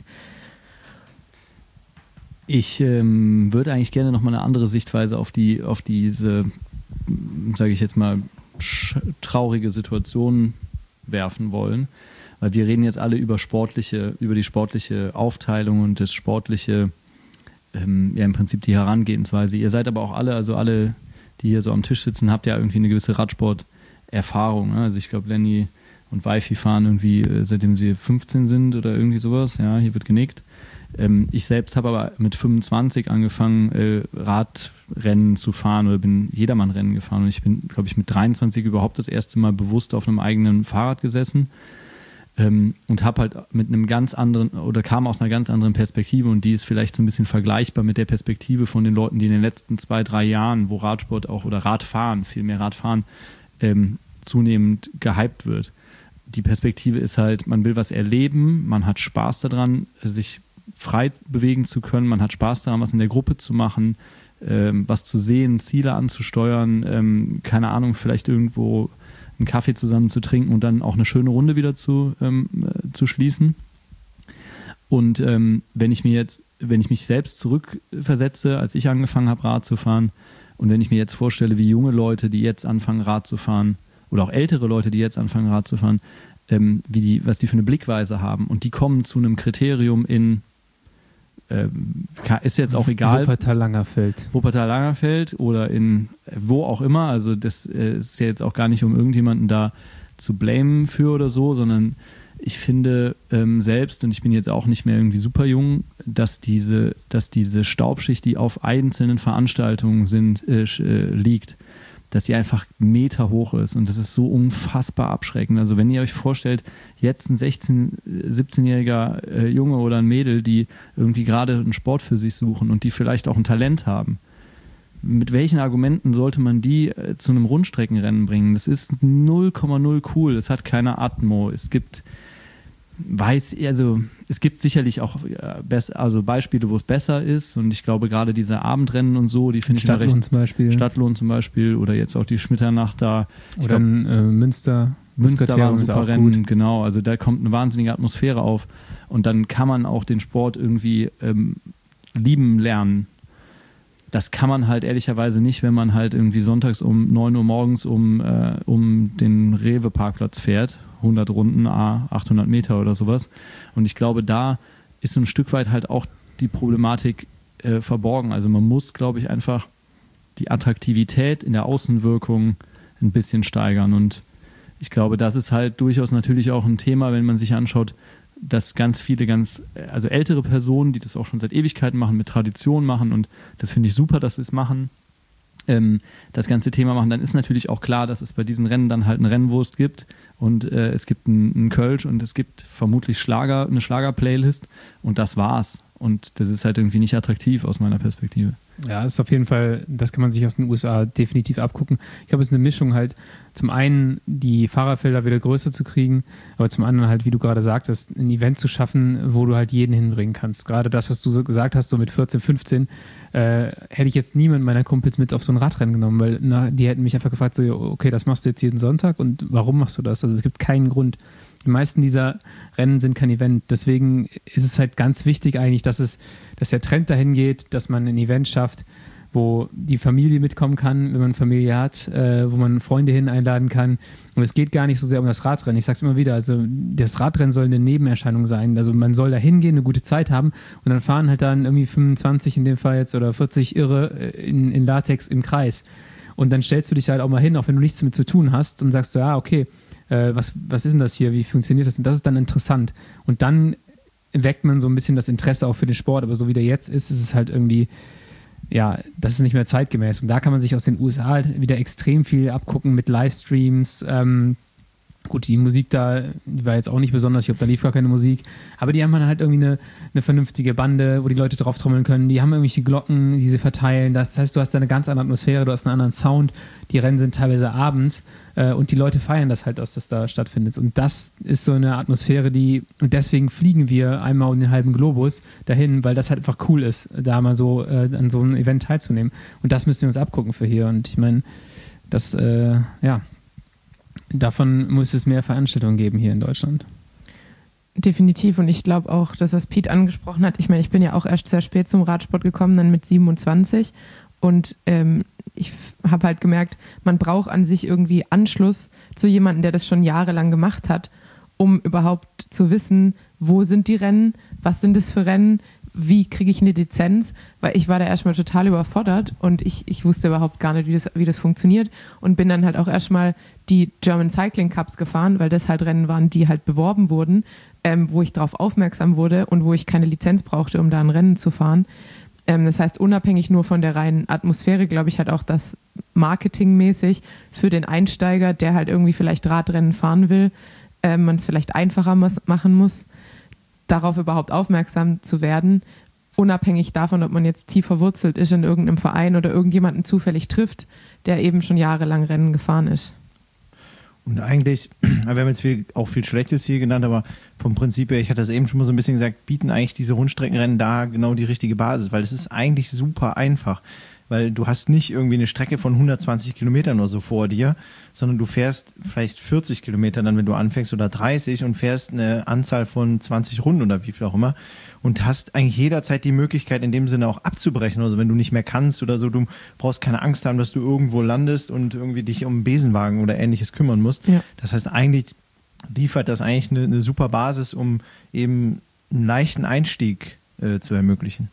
Speaker 5: Ich ähm, würde eigentlich gerne nochmal eine andere Sichtweise auf die, auf diese, sage ich jetzt mal, traurige Situation werfen wollen. Weil wir reden jetzt alle über sportliche, über die sportliche Aufteilung und das sportliche, ähm, ja im Prinzip die Herangehensweise. Ihr seid aber auch alle, also alle, die hier so am Tisch sitzen, habt ja irgendwie eine gewisse Radsport- Erfahrung. Ne? Also ich glaube, Lenny und Weifi fahren irgendwie, äh, seitdem sie fünfzehn sind oder irgendwie sowas. Ja, hier wird genickt. Ähm, ich selbst habe aber mit fünfundzwanzig angefangen, äh, Radrennen zu fahren oder bin Jedermann-Rennen gefahren. Und ich bin, glaube ich, mit dreiundzwanzig überhaupt das erste Mal bewusst auf einem eigenen Fahrrad gesessen ähm, und habe halt mit einem ganz anderen oder kam aus einer ganz anderen Perspektive und die ist vielleicht so ein bisschen vergleichbar mit der Perspektive von den Leuten, die in den letzten zwei, drei Jahren, wo Radsport auch oder Radfahren, viel mehr Radfahren, ähm, zunehmend gehypt wird. Die Perspektive ist halt, man will was erleben, man hat Spaß daran, sich frei bewegen zu können, man hat Spaß daran, was in der Gruppe zu machen, ähm, was zu sehen, Ziele anzusteuern, ähm, keine Ahnung, vielleicht irgendwo einen Kaffee zusammen zu trinken und dann auch eine schöne Runde wieder zu, ähm, äh, zu schließen. Und ähm, wenn ich mir jetzt, wenn ich mich selbst zurückversetze, als ich angefangen habe, Rad zu fahren, und wenn ich mir jetzt vorstelle, wie junge Leute, die jetzt anfangen, Rad zu fahren, oder auch ältere Leute, die jetzt anfangen, Rad zu fahren, ähm, wie die, was die für eine Blickweise haben. Und die kommen zu einem Kriterium in, ähm, ist jetzt auch egal.
Speaker 4: Wuppertal-Langerfeld.
Speaker 5: Wuppertal-Langerfeld oder in wo auch immer. Also das äh, ist ja jetzt auch gar nicht, um irgendjemanden da zu blamen für oder so, sondern ich finde ähm, selbst, und ich bin jetzt auch nicht mehr irgendwie super jung, dass diese, dass diese Staubschicht, die auf einzelnen Veranstaltungen sind, äh, äh, liegt, dass die einfach Meter hoch ist und das ist so unfassbar abschreckend. Also wenn ihr euch vorstellt, jetzt ein sechzehn-, siebzehnjähriger äh, Junge oder ein Mädel, die irgendwie gerade einen Sport für sich suchen und die vielleicht auch ein Talent haben, mit welchen Argumenten sollte man die äh, zu einem Rundstreckenrennen bringen? Das ist null Komma null cool, es hat keine Atmo, es gibt weiß, also es gibt sicherlich auch bess- also Beispiele, wo es besser ist und ich glaube gerade diese Abendrennen und so, die finde ich
Speaker 4: Stadtlohn
Speaker 5: recht,
Speaker 4: zum Beispiel.
Speaker 5: Stadtlohn zum Beispiel oder jetzt auch die Schmitternacht da. Ich
Speaker 4: Oder
Speaker 5: glaub,
Speaker 4: in äh, Münster.
Speaker 5: Münster war ein
Speaker 4: ist
Speaker 5: super
Speaker 4: auch
Speaker 5: Rennen,
Speaker 4: gut.
Speaker 5: genau, also da kommt eine wahnsinnige Atmosphäre auf und dann kann man auch den Sport irgendwie ähm, lieben lernen. Das kann man halt ehrlicherweise nicht, wenn man halt irgendwie sonntags um neun Uhr morgens um, äh, um den Rewe-Parkplatz fährt, hundert Runden, achthundert Meter oder sowas. Und ich glaube, da ist so ein Stück weit halt auch die Problematik äh, verborgen. Also man muss, glaube ich, einfach die Attraktivität in der Außenwirkung ein bisschen steigern. Und ich glaube, das ist halt durchaus natürlich auch ein Thema, wenn man sich anschaut, dass ganz viele ganz, also ältere Personen, die das auch schon seit Ewigkeiten machen, mit Tradition machen und das finde ich super, dass sie es machen, ähm, das ganze Thema machen, dann ist natürlich auch klar, dass es bei diesen Rennen dann halt eine Rennwurst gibt und äh, es gibt einen Kölsch und es gibt vermutlich Schlager, eine Schlager-Playlist und das war's. und das ist halt irgendwie nicht attraktiv aus meiner Perspektive.
Speaker 4: Ja, ist auf jeden Fall, das kann man sich aus den U S A definitiv abgucken. Ich glaube, es ist eine Mischung halt, zum einen die Fahrerfelder wieder größer zu kriegen, aber zum anderen halt, wie du gerade sagtest, ein Event zu schaffen, wo du halt jeden hinbringen kannst. Gerade das, was du so gesagt hast, so mit vierzehn, fünfzehn, äh, hätte ich jetzt niemand meiner Kumpels mit auf so ein Radrennen genommen, weil na, die hätten mich einfach gefragt, so, okay, das machst du jetzt jeden Sonntag und warum machst du das? Also es gibt keinen Grund. Die meisten dieser Rennen sind kein Event. Deswegen ist es halt ganz wichtig eigentlich, dass es, dass der Trend dahin geht, dass man ein Event schafft, wo die Familie mitkommen kann, wenn man Familie hat, äh, wo man Freunde hin einladen kann. Und es geht gar nicht so sehr um das Radrennen. Ich sage es immer wieder, also das Radrennen soll eine Nebenerscheinung sein. Also man soll da hingehen, eine gute Zeit haben und dann fahren halt dann irgendwie fünfundzwanzig in dem Fall jetzt oder vierzig Irre in, in Latex im Kreis. Und dann stellst du dich halt auch mal hin, auch wenn du nichts damit zu tun hast und sagst so, ja, okay, Was, was ist denn das hier, wie funktioniert das? Und das ist dann interessant. Und dann weckt man so ein bisschen das Interesse auch für den Sport, aber so wie der jetzt ist, ist es halt irgendwie, ja, das ist nicht mehr zeitgemäß. Und da kann man sich aus den U S A halt wieder extrem viel abgucken mit Livestreams. Ähm, gut, die Musik da, die war jetzt auch nicht besonders, ich glaube, da lief gar keine Musik, aber die haben halt irgendwie eine, eine vernünftige Bande, wo die Leute drauf trommeln können, die haben irgendwelche Glocken, die sie verteilen, das heißt, du hast da eine ganz andere Atmosphäre, du hast einen anderen Sound, die Rennen sind teilweise abends äh, und die Leute feiern das halt, dass das da stattfindet und das ist so eine Atmosphäre, die, und deswegen fliegen wir einmal um den halben Globus dahin, weil das halt einfach cool ist, da mal so äh, an so einem Event teilzunehmen und das müssen wir uns abgucken für hier und ich meine, das, äh, ja, davon muss es mehr Veranstaltungen geben hier in Deutschland.
Speaker 3: Definitiv und ich glaube auch, dass was Pete angesprochen hat, ich meine, ich bin ja auch erst sehr spät zum Radsport gekommen, dann mit siebenundzwanzig und ähm, ich habe halt gemerkt, man braucht an sich irgendwie Anschluss zu jemandem, der das schon jahrelang gemacht hat, um überhaupt zu wissen, wo sind die Rennen, was sind das für Rennen, wie kriege ich eine Lizenz, weil ich war da erstmal total überfordert und ich, ich wusste überhaupt gar nicht, wie das, wie das funktioniert und bin dann halt auch erstmal die German Cycling Cups gefahren, weil das halt Rennen waren, die halt beworben wurden, ähm, wo ich darauf aufmerksam wurde und wo ich keine Lizenz brauchte, um da ein Rennen zu fahren. Ähm, das heißt, unabhängig nur von der reinen Atmosphäre, glaube ich, halt auch das marketingmäßig für den Einsteiger, der halt irgendwie vielleicht Radrennen fahren will, ähm, man es vielleicht einfacher machen muss, darauf überhaupt aufmerksam zu werden, unabhängig davon, ob man jetzt tief verwurzelt ist in irgendeinem Verein oder irgendjemanden zufällig trifft, der eben schon jahrelang Rennen gefahren ist.
Speaker 6: Und eigentlich, wir haben jetzt viel, auch viel Schlechtes hier genannt, aber vom Prinzip her, ich hatte das eben schon mal so ein bisschen gesagt, bieten eigentlich diese Rundstreckenrennen da genau die richtige Basis, weil es ist eigentlich super einfach. Weil du hast nicht irgendwie eine Strecke von hundertzwanzig Kilometern oder so vor dir, sondern du fährst vielleicht vierzig Kilometer dann, wenn du anfängst, oder dreißig und fährst eine Anzahl von zwanzig Runden oder wie viel auch immer und hast eigentlich jederzeit die Möglichkeit, in dem Sinne auch abzubrechen. Also wenn du nicht mehr kannst oder so, du brauchst keine Angst haben, dass du irgendwo landest und irgendwie dich um einen Besenwagen oder Ähnliches kümmern musst. Ja. Das heißt, eigentlich liefert das eigentlich eine, eine super Basis, um eben einen leichten Einstieg äh, zu ermöglichen.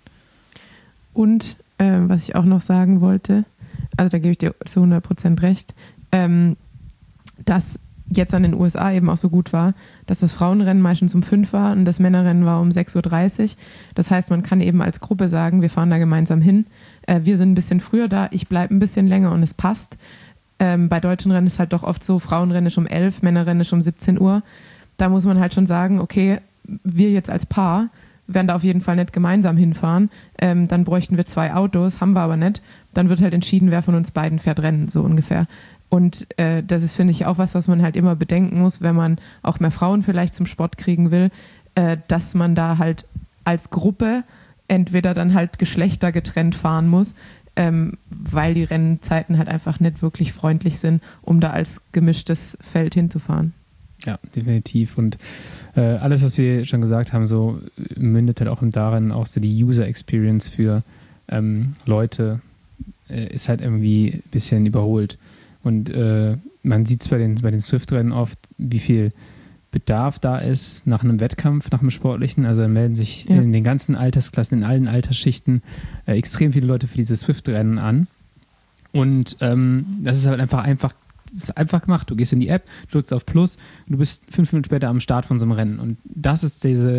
Speaker 3: Und Ähm, was ich auch noch sagen wollte, also da gebe ich dir zu hundert Prozent recht, ähm, dass jetzt an den U S A eben auch so gut war, dass das Frauenrennen meistens um fünf war und das Männerrennen war um sechs Uhr dreißig. Das heißt, man kann eben als Gruppe sagen, wir fahren da gemeinsam hin, äh, wir sind ein bisschen früher da, ich bleibe ein bisschen länger und es passt. Ähm, bei deutschen Rennen ist halt doch oft so, Frauenrennen ist um elf, Männerrennen ist um siebzehn Uhr. Da muss man halt schon sagen, okay, wir jetzt als Paar werden da auf jeden Fall nicht gemeinsam hinfahren, ähm, dann bräuchten wir zwei Autos, haben wir aber nicht, dann wird halt entschieden, wer von uns beiden fährt Rennen, so ungefähr. Und äh, das ist, finde ich, auch was, was man halt immer bedenken muss, wenn man auch mehr Frauen vielleicht zum Sport kriegen will, äh, dass man da halt als Gruppe entweder dann halt geschlechtergetrennt fahren muss, ähm, weil die Rennzeiten halt einfach nicht wirklich freundlich sind, um da als gemischtes Feld hinzufahren.
Speaker 4: Ja, definitiv. Und äh, alles, was wir schon gesagt haben, so mündet halt auch darin, auch so die User Experience für ähm, Leute äh, ist halt irgendwie ein bisschen überholt. Und äh, man sieht es bei den, bei den Swift-Rennen oft, wie viel Bedarf da ist nach einem Wettkampf, nach einem sportlichen. Also melden sich ja. in den ganzen Altersklassen, in allen Altersschichten äh, extrem viele Leute für diese Swift-Rennen an. Und ähm, das ist halt einfach einfach Das ist einfach gemacht. Du gehst in die App, drückst auf Plus und du bist fünf Minuten später am Start von so einem Rennen. Und das ist diese,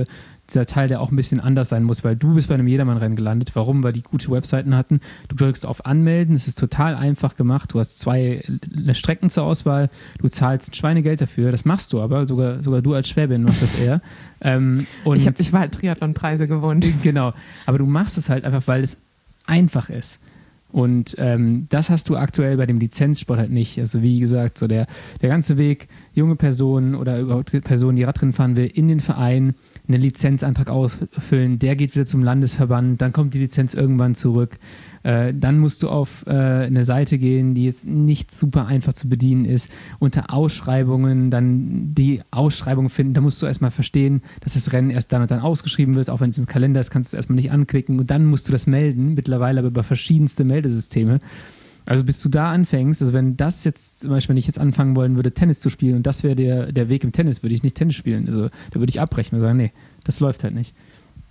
Speaker 4: dieser Teil, der auch ein bisschen anders sein muss, weil du bist bei einem Jedermann-Rennen gelandet. Warum? Weil die gute Webseiten hatten. Du drückst auf Anmelden, es ist total einfach gemacht. Du hast zwei Strecken zur Auswahl, du zahlst Schweinegeld dafür. Das machst du aber, sogar, sogar du als Schwäbin machst das eher. Ähm, und
Speaker 3: ich, hab, ich war halt Triathlon-Preise gewohnt.
Speaker 4: Genau, aber du machst es halt einfach, weil es einfach ist. Und ähm, das hast du aktuell bei dem Lizenzsport halt nicht. Also wie gesagt, so der, der ganze Weg, junge Personen oder überhaupt Personen, die Radrennen fahren will, in den Verein, einen Lizenzantrag ausfüllen, der geht wieder zum Landesverband, dann kommt die Lizenz irgendwann zurück. Äh, dann musst du auf äh, eine Seite gehen, die jetzt nicht super einfach zu bedienen ist, unter Ausschreibungen dann die Ausschreibung finden, da musst du erstmal verstehen, dass das Rennen erst dann und dann ausgeschrieben wird, auch wenn es im Kalender ist, kannst du es erstmal nicht anklicken und dann musst du das melden, mittlerweile aber über verschiedenste Meldesysteme. Also bis du da anfängst, also wenn das jetzt zum Beispiel, wenn ich jetzt anfangen wollen würde, Tennis zu spielen und das wäre der, der Weg im Tennis, würde ich nicht Tennis spielen, also da würde ich abbrechen und sagen, nee, das läuft halt nicht.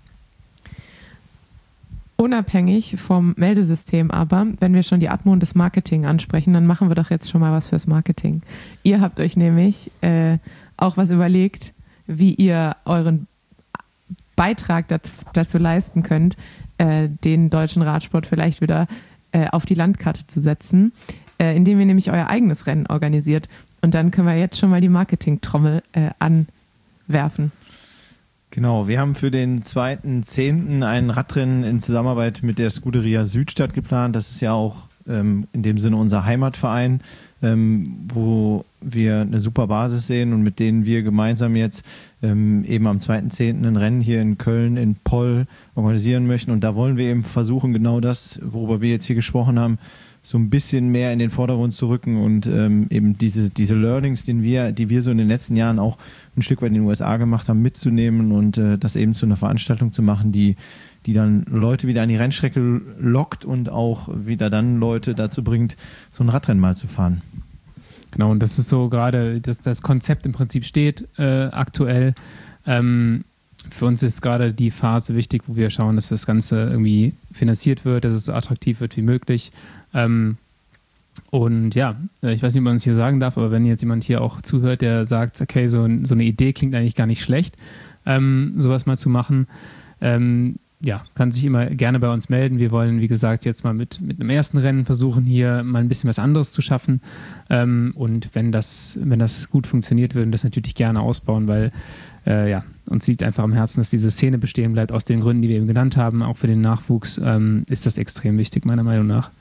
Speaker 3: Unabhängig vom Meldesystem aber, wenn wir schon die Atmo und das Marketing ansprechen, dann machen wir doch jetzt schon mal was fürs Marketing. Ihr habt euch nämlich äh, auch was überlegt, wie ihr euren Beitrag dazu, dazu leisten könnt, äh, den deutschen Radsport vielleicht wieder äh, auf die Landkarte zu setzen, äh, indem ihr nämlich euer eigenes Rennen organisiert. Und dann können wir jetzt schon mal die Marketing-Trommel äh, anwerfen.
Speaker 6: Genau, wir haben für den zweiten Zehnten ein Radrennen in Zusammenarbeit mit der Scuderia Südstadt geplant. Das ist ja auch ähm, in dem Sinne unser Heimatverein, ähm, wo wir eine super Basis sehen und mit denen wir gemeinsam jetzt ähm, eben am zweiten Zehnten ein Rennen hier in Köln, in Poll organisieren möchten. Und da wollen wir eben versuchen, genau das, worüber wir jetzt hier gesprochen haben, so ein bisschen mehr in den Vordergrund zu rücken und ähm, eben diese, diese Learnings, die wir, die wir so in den letzten Jahren auch ein Stück weit in den U S A gemacht haben, mitzunehmen und äh, das eben zu einer Veranstaltung zu machen, die, die dann Leute wieder an die Rennstrecke lockt und auch wieder dann Leute dazu bringt, so ein Radrennen mal zu fahren.
Speaker 4: Genau, und das ist so gerade, dass das Konzept im Prinzip steht äh, aktuell. Ähm, für uns ist gerade die Phase wichtig, wo wir schauen, dass das Ganze irgendwie finanziert wird, dass es so attraktiv wird wie möglich. Ähm, und ja, ich weiß nicht, ob man es hier sagen darf, aber wenn jetzt jemand hier auch zuhört, der sagt, okay, so, so eine Idee klingt eigentlich gar nicht schlecht, ähm, sowas mal zu machen, ähm, ja, kann sich immer gerne bei uns melden. Wir wollen, wie gesagt, jetzt mal mit, mit einem ersten Rennen versuchen, hier mal ein bisschen was anderes zu schaffen. Ähm, und wenn das, wenn das gut funktioniert, würden wir das natürlich gerne ausbauen, weil äh, ja, uns liegt einfach am Herzen, dass diese Szene bestehen bleibt, aus den Gründen, die wir eben genannt haben. Auch für den Nachwuchs ähm, ist das extrem wichtig, meiner Meinung nach.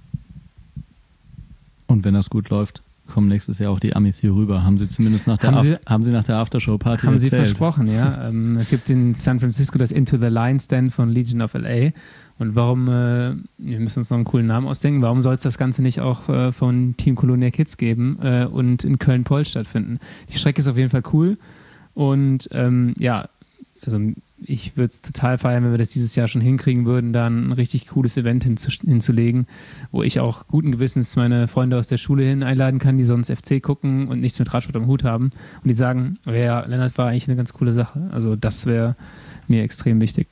Speaker 5: Und wenn das gut läuft, kommen nächstes Jahr auch die Amis hier rüber. Haben sie zumindest nach der,
Speaker 4: haben sie,
Speaker 5: Af- haben sie nach der Aftershow-Party
Speaker 4: haben
Speaker 5: erzählt.
Speaker 4: Sie versprochen, ja. ähm, es gibt in San Francisco das Into the Line Stand von Legion of L A. Und warum, äh, wir müssen uns noch einen coolen Namen ausdenken, warum soll es das Ganze nicht auch äh, von Team Colonia Kids geben äh, und in Köln-Poll stattfinden? Die Strecke ist auf jeden Fall cool. Und ähm, ja, also ich würde es total feiern, wenn wir das dieses Jahr schon hinkriegen würden, dann ein richtig cooles Event hinzu, hinzulegen, wo ich auch guten Gewissens meine Freunde aus der Schule hin einladen kann, die sonst F C gucken und nichts mit Radsport am Hut haben. Und die sagen, ja, Lennart war eigentlich eine ganz coole Sache. Also das wäre mir extrem wichtig.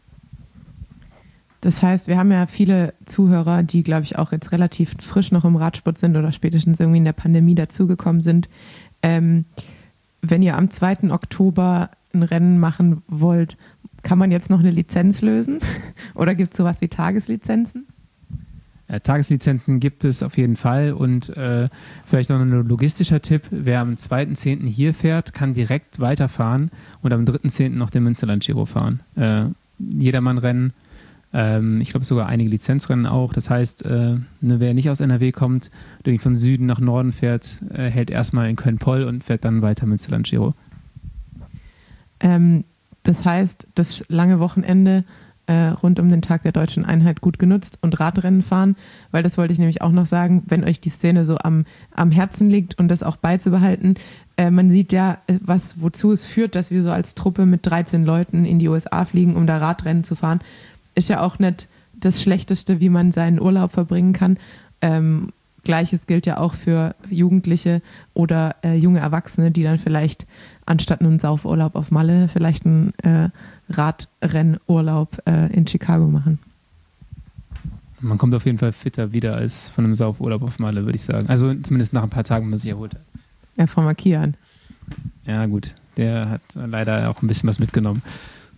Speaker 3: Das heißt, wir haben ja viele Zuhörer, die, glaube ich, auch jetzt relativ frisch noch im Radsport sind oder spätestens irgendwie in der Pandemie dazugekommen sind. Ähm, wenn ihr am zweiten Oktober ein Rennen machen wollt, kann man jetzt noch eine Lizenz lösen? Oder gibt es sowas wie Tageslizenzen?
Speaker 4: Ja, Tageslizenzen gibt es auf jeden Fall und äh, vielleicht noch ein logistischer Tipp, wer am zweiten Zehnten hier fährt, kann direkt weiterfahren und am dritten Zehnten noch den Münsterland-Giro fahren. Äh, Jedermann-Rennen, ähm, ich glaube sogar einige Lizenzrennen auch. Das heißt, äh, ne, wer nicht aus N R W kommt, der von Süden nach Norden fährt, äh, hält erstmal in Köln-Poll und fährt dann weiter Münsterland-Giro.
Speaker 3: Ähm, das heißt, das lange Wochenende äh, rund um den Tag der Deutschen Einheit gut genutzt und Radrennen fahren, weil das wollte ich nämlich auch noch sagen, wenn euch die Szene so am, am Herzen liegt und das auch beizubehalten. Äh, man sieht ja, was, wozu es führt, dass wir so als Truppe mit dreizehn Leuten in die U S A fliegen, um da Radrennen zu fahren. Ist ja auch nicht das Schlechteste, wie man seinen Urlaub verbringen kann. Ähm, Gleiches gilt ja auch für Jugendliche oder äh, junge Erwachsene, die dann vielleicht anstatt einen Saufurlaub auf Malle vielleicht einen äh, Radrennurlaub äh, in Chicago machen.
Speaker 4: Man kommt auf jeden Fall fitter wieder als von einem Saufurlaub auf Malle, würde ich sagen. Also zumindest nach ein paar Tagen, wenn man sich erholt hat.
Speaker 3: Ja, von Markian.
Speaker 4: Ja gut, der hat leider auch ein bisschen was mitgenommen.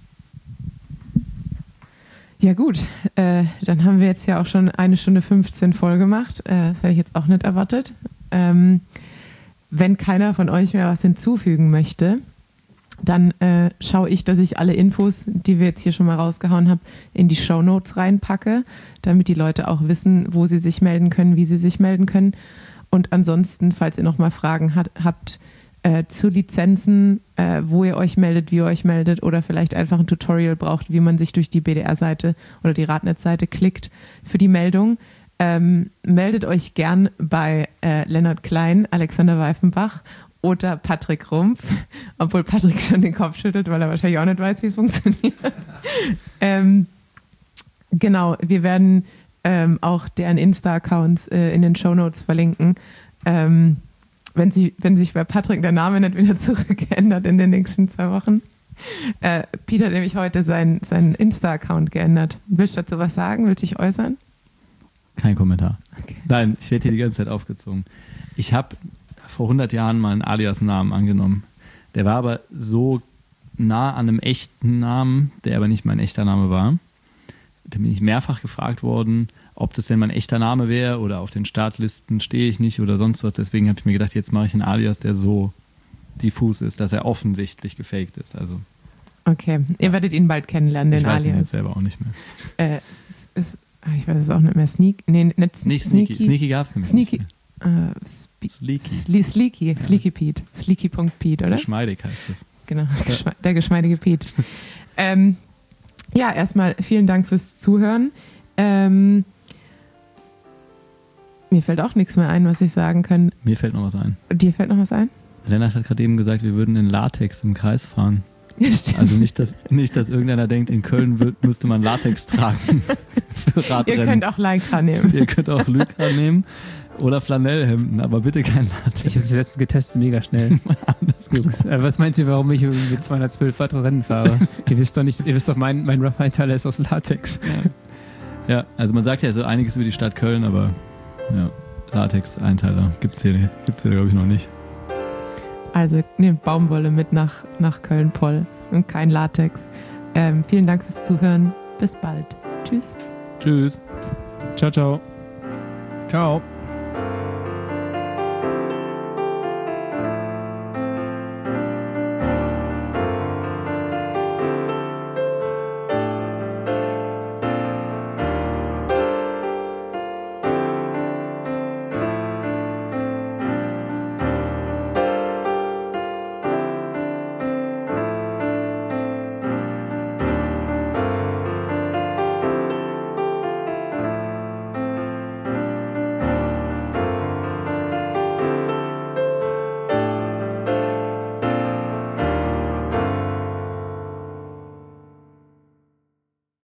Speaker 3: Ja gut, äh, dann haben wir jetzt ja auch schon eine Stunde fünfzehn voll gemacht. Äh, das hätte ich jetzt auch nicht erwartet. Ähm, wenn keiner von euch mehr was hinzufügen möchte, dann äh, schaue ich, dass ich alle Infos, die wir jetzt hier schon mal rausgehauen haben, in die Shownotes reinpacke, damit die Leute auch wissen, wo sie sich melden können, wie sie sich melden können. Und ansonsten, falls ihr nochmal Fragen hat, habt äh, zu Lizenzen, äh, wo ihr euch meldet, wie ihr euch meldet oder vielleicht einfach ein Tutorial braucht, wie man sich durch die B D R-Seite oder die Radnet-Seite klickt für die Meldung, ähm, meldet euch gern bei äh, Lennart Klein, Alexander Weifenbach oder Patrick Rumpf, obwohl Patrick schon den Kopf schüttelt, weil er wahrscheinlich auch nicht weiß, wie es funktioniert. ähm, genau, wir werden ähm, auch deren Insta-Accounts äh, in den Shownotes verlinken. Ähm, wenn, sie, wenn sich bei Patrick der Name nicht wieder zurückgeändert in den nächsten zwei Wochen. Äh, Peter hat nämlich heute seinen, seinen Insta-Account geändert. Willst du dazu was sagen? Willst du dich äußern?
Speaker 5: Kein Kommentar.
Speaker 3: Okay.
Speaker 5: Nein, ich werde hier die ganze Zeit aufgezogen. Ich habe vor hundert Jahren mal einen Alias-Namen angenommen. Der war aber so nah an einem echten Namen, der aber nicht mein echter Name war. Da bin ich mehrfach gefragt worden, ob das denn mein echter Name wäre oder auf den Startlisten stehe ich nicht oder sonst was. Deswegen habe ich mir gedacht, jetzt mache ich einen Alias, der so diffus ist, dass er offensichtlich gefaked ist. Also,
Speaker 3: okay, ihr werdet ihn bald kennenlernen, den
Speaker 5: ich weiß
Speaker 3: Alias.
Speaker 5: ihn jetzt selber auch nicht mehr.
Speaker 3: Äh, es ist, ich weiß es auch nicht mehr. Sneak, nee, nicht,
Speaker 5: Nicht Sneaky.
Speaker 3: Sneaky.
Speaker 5: Sneaky gab es nämlich
Speaker 3: Sneaky.
Speaker 5: nicht
Speaker 3: Äh, Spe-
Speaker 5: Sleeky.
Speaker 3: Sle- Sleeky.
Speaker 5: Ja.
Speaker 3: Sleeky Pete. Sleeky.Pete,
Speaker 5: mehr.
Speaker 3: oder?
Speaker 5: Geschmeidig heißt das.
Speaker 3: Genau, geschme- der geschmeidige Pete. ähm, ja, erstmal vielen Dank fürs Zuhören. Ähm, mir fällt auch nichts mehr ein, was ich sagen kann.
Speaker 5: Mir fällt noch was ein.
Speaker 3: Dir fällt noch was ein?
Speaker 5: Lennart hat gerade eben gesagt, wir würden in Latex im Kreis fahren.
Speaker 3: Ja, stimmt.
Speaker 5: Also nicht, dass, nicht, dass irgendeiner denkt, in Köln wird, müsste man Latex tragen für
Speaker 3: Ihr
Speaker 5: Radrennen.
Speaker 3: könnt auch Lycra nehmen.
Speaker 5: Ihr könnt auch Lycra nehmen oder Flanellhemden, aber bitte kein
Speaker 4: Ich
Speaker 5: Latex.
Speaker 4: habe es letztens getestet, mega schnell.
Speaker 5: Alles gut.
Speaker 4: Jungs, äh, was meint ihr, warum ich irgendwie mit zweihundertzwölf Watt Rennen fahre? ihr wisst doch nicht, ihr wisst doch, mein, mein Rough-Einteiler ist aus Latex.
Speaker 5: Ja. Ja, also man sagt ja so einiges über die Stadt Köln, aber ja, Latex-Einteiler gibt es hier, gibt's hier glaube ich, noch nicht.
Speaker 3: Also nehmt Baumwolle mit nach, nach Köln-Poll und kein Latex. Ähm, vielen Dank fürs Zuhören. Bis bald. Tschüss.
Speaker 5: Tschüss.
Speaker 4: Ciao, ciao.
Speaker 6: Ciao.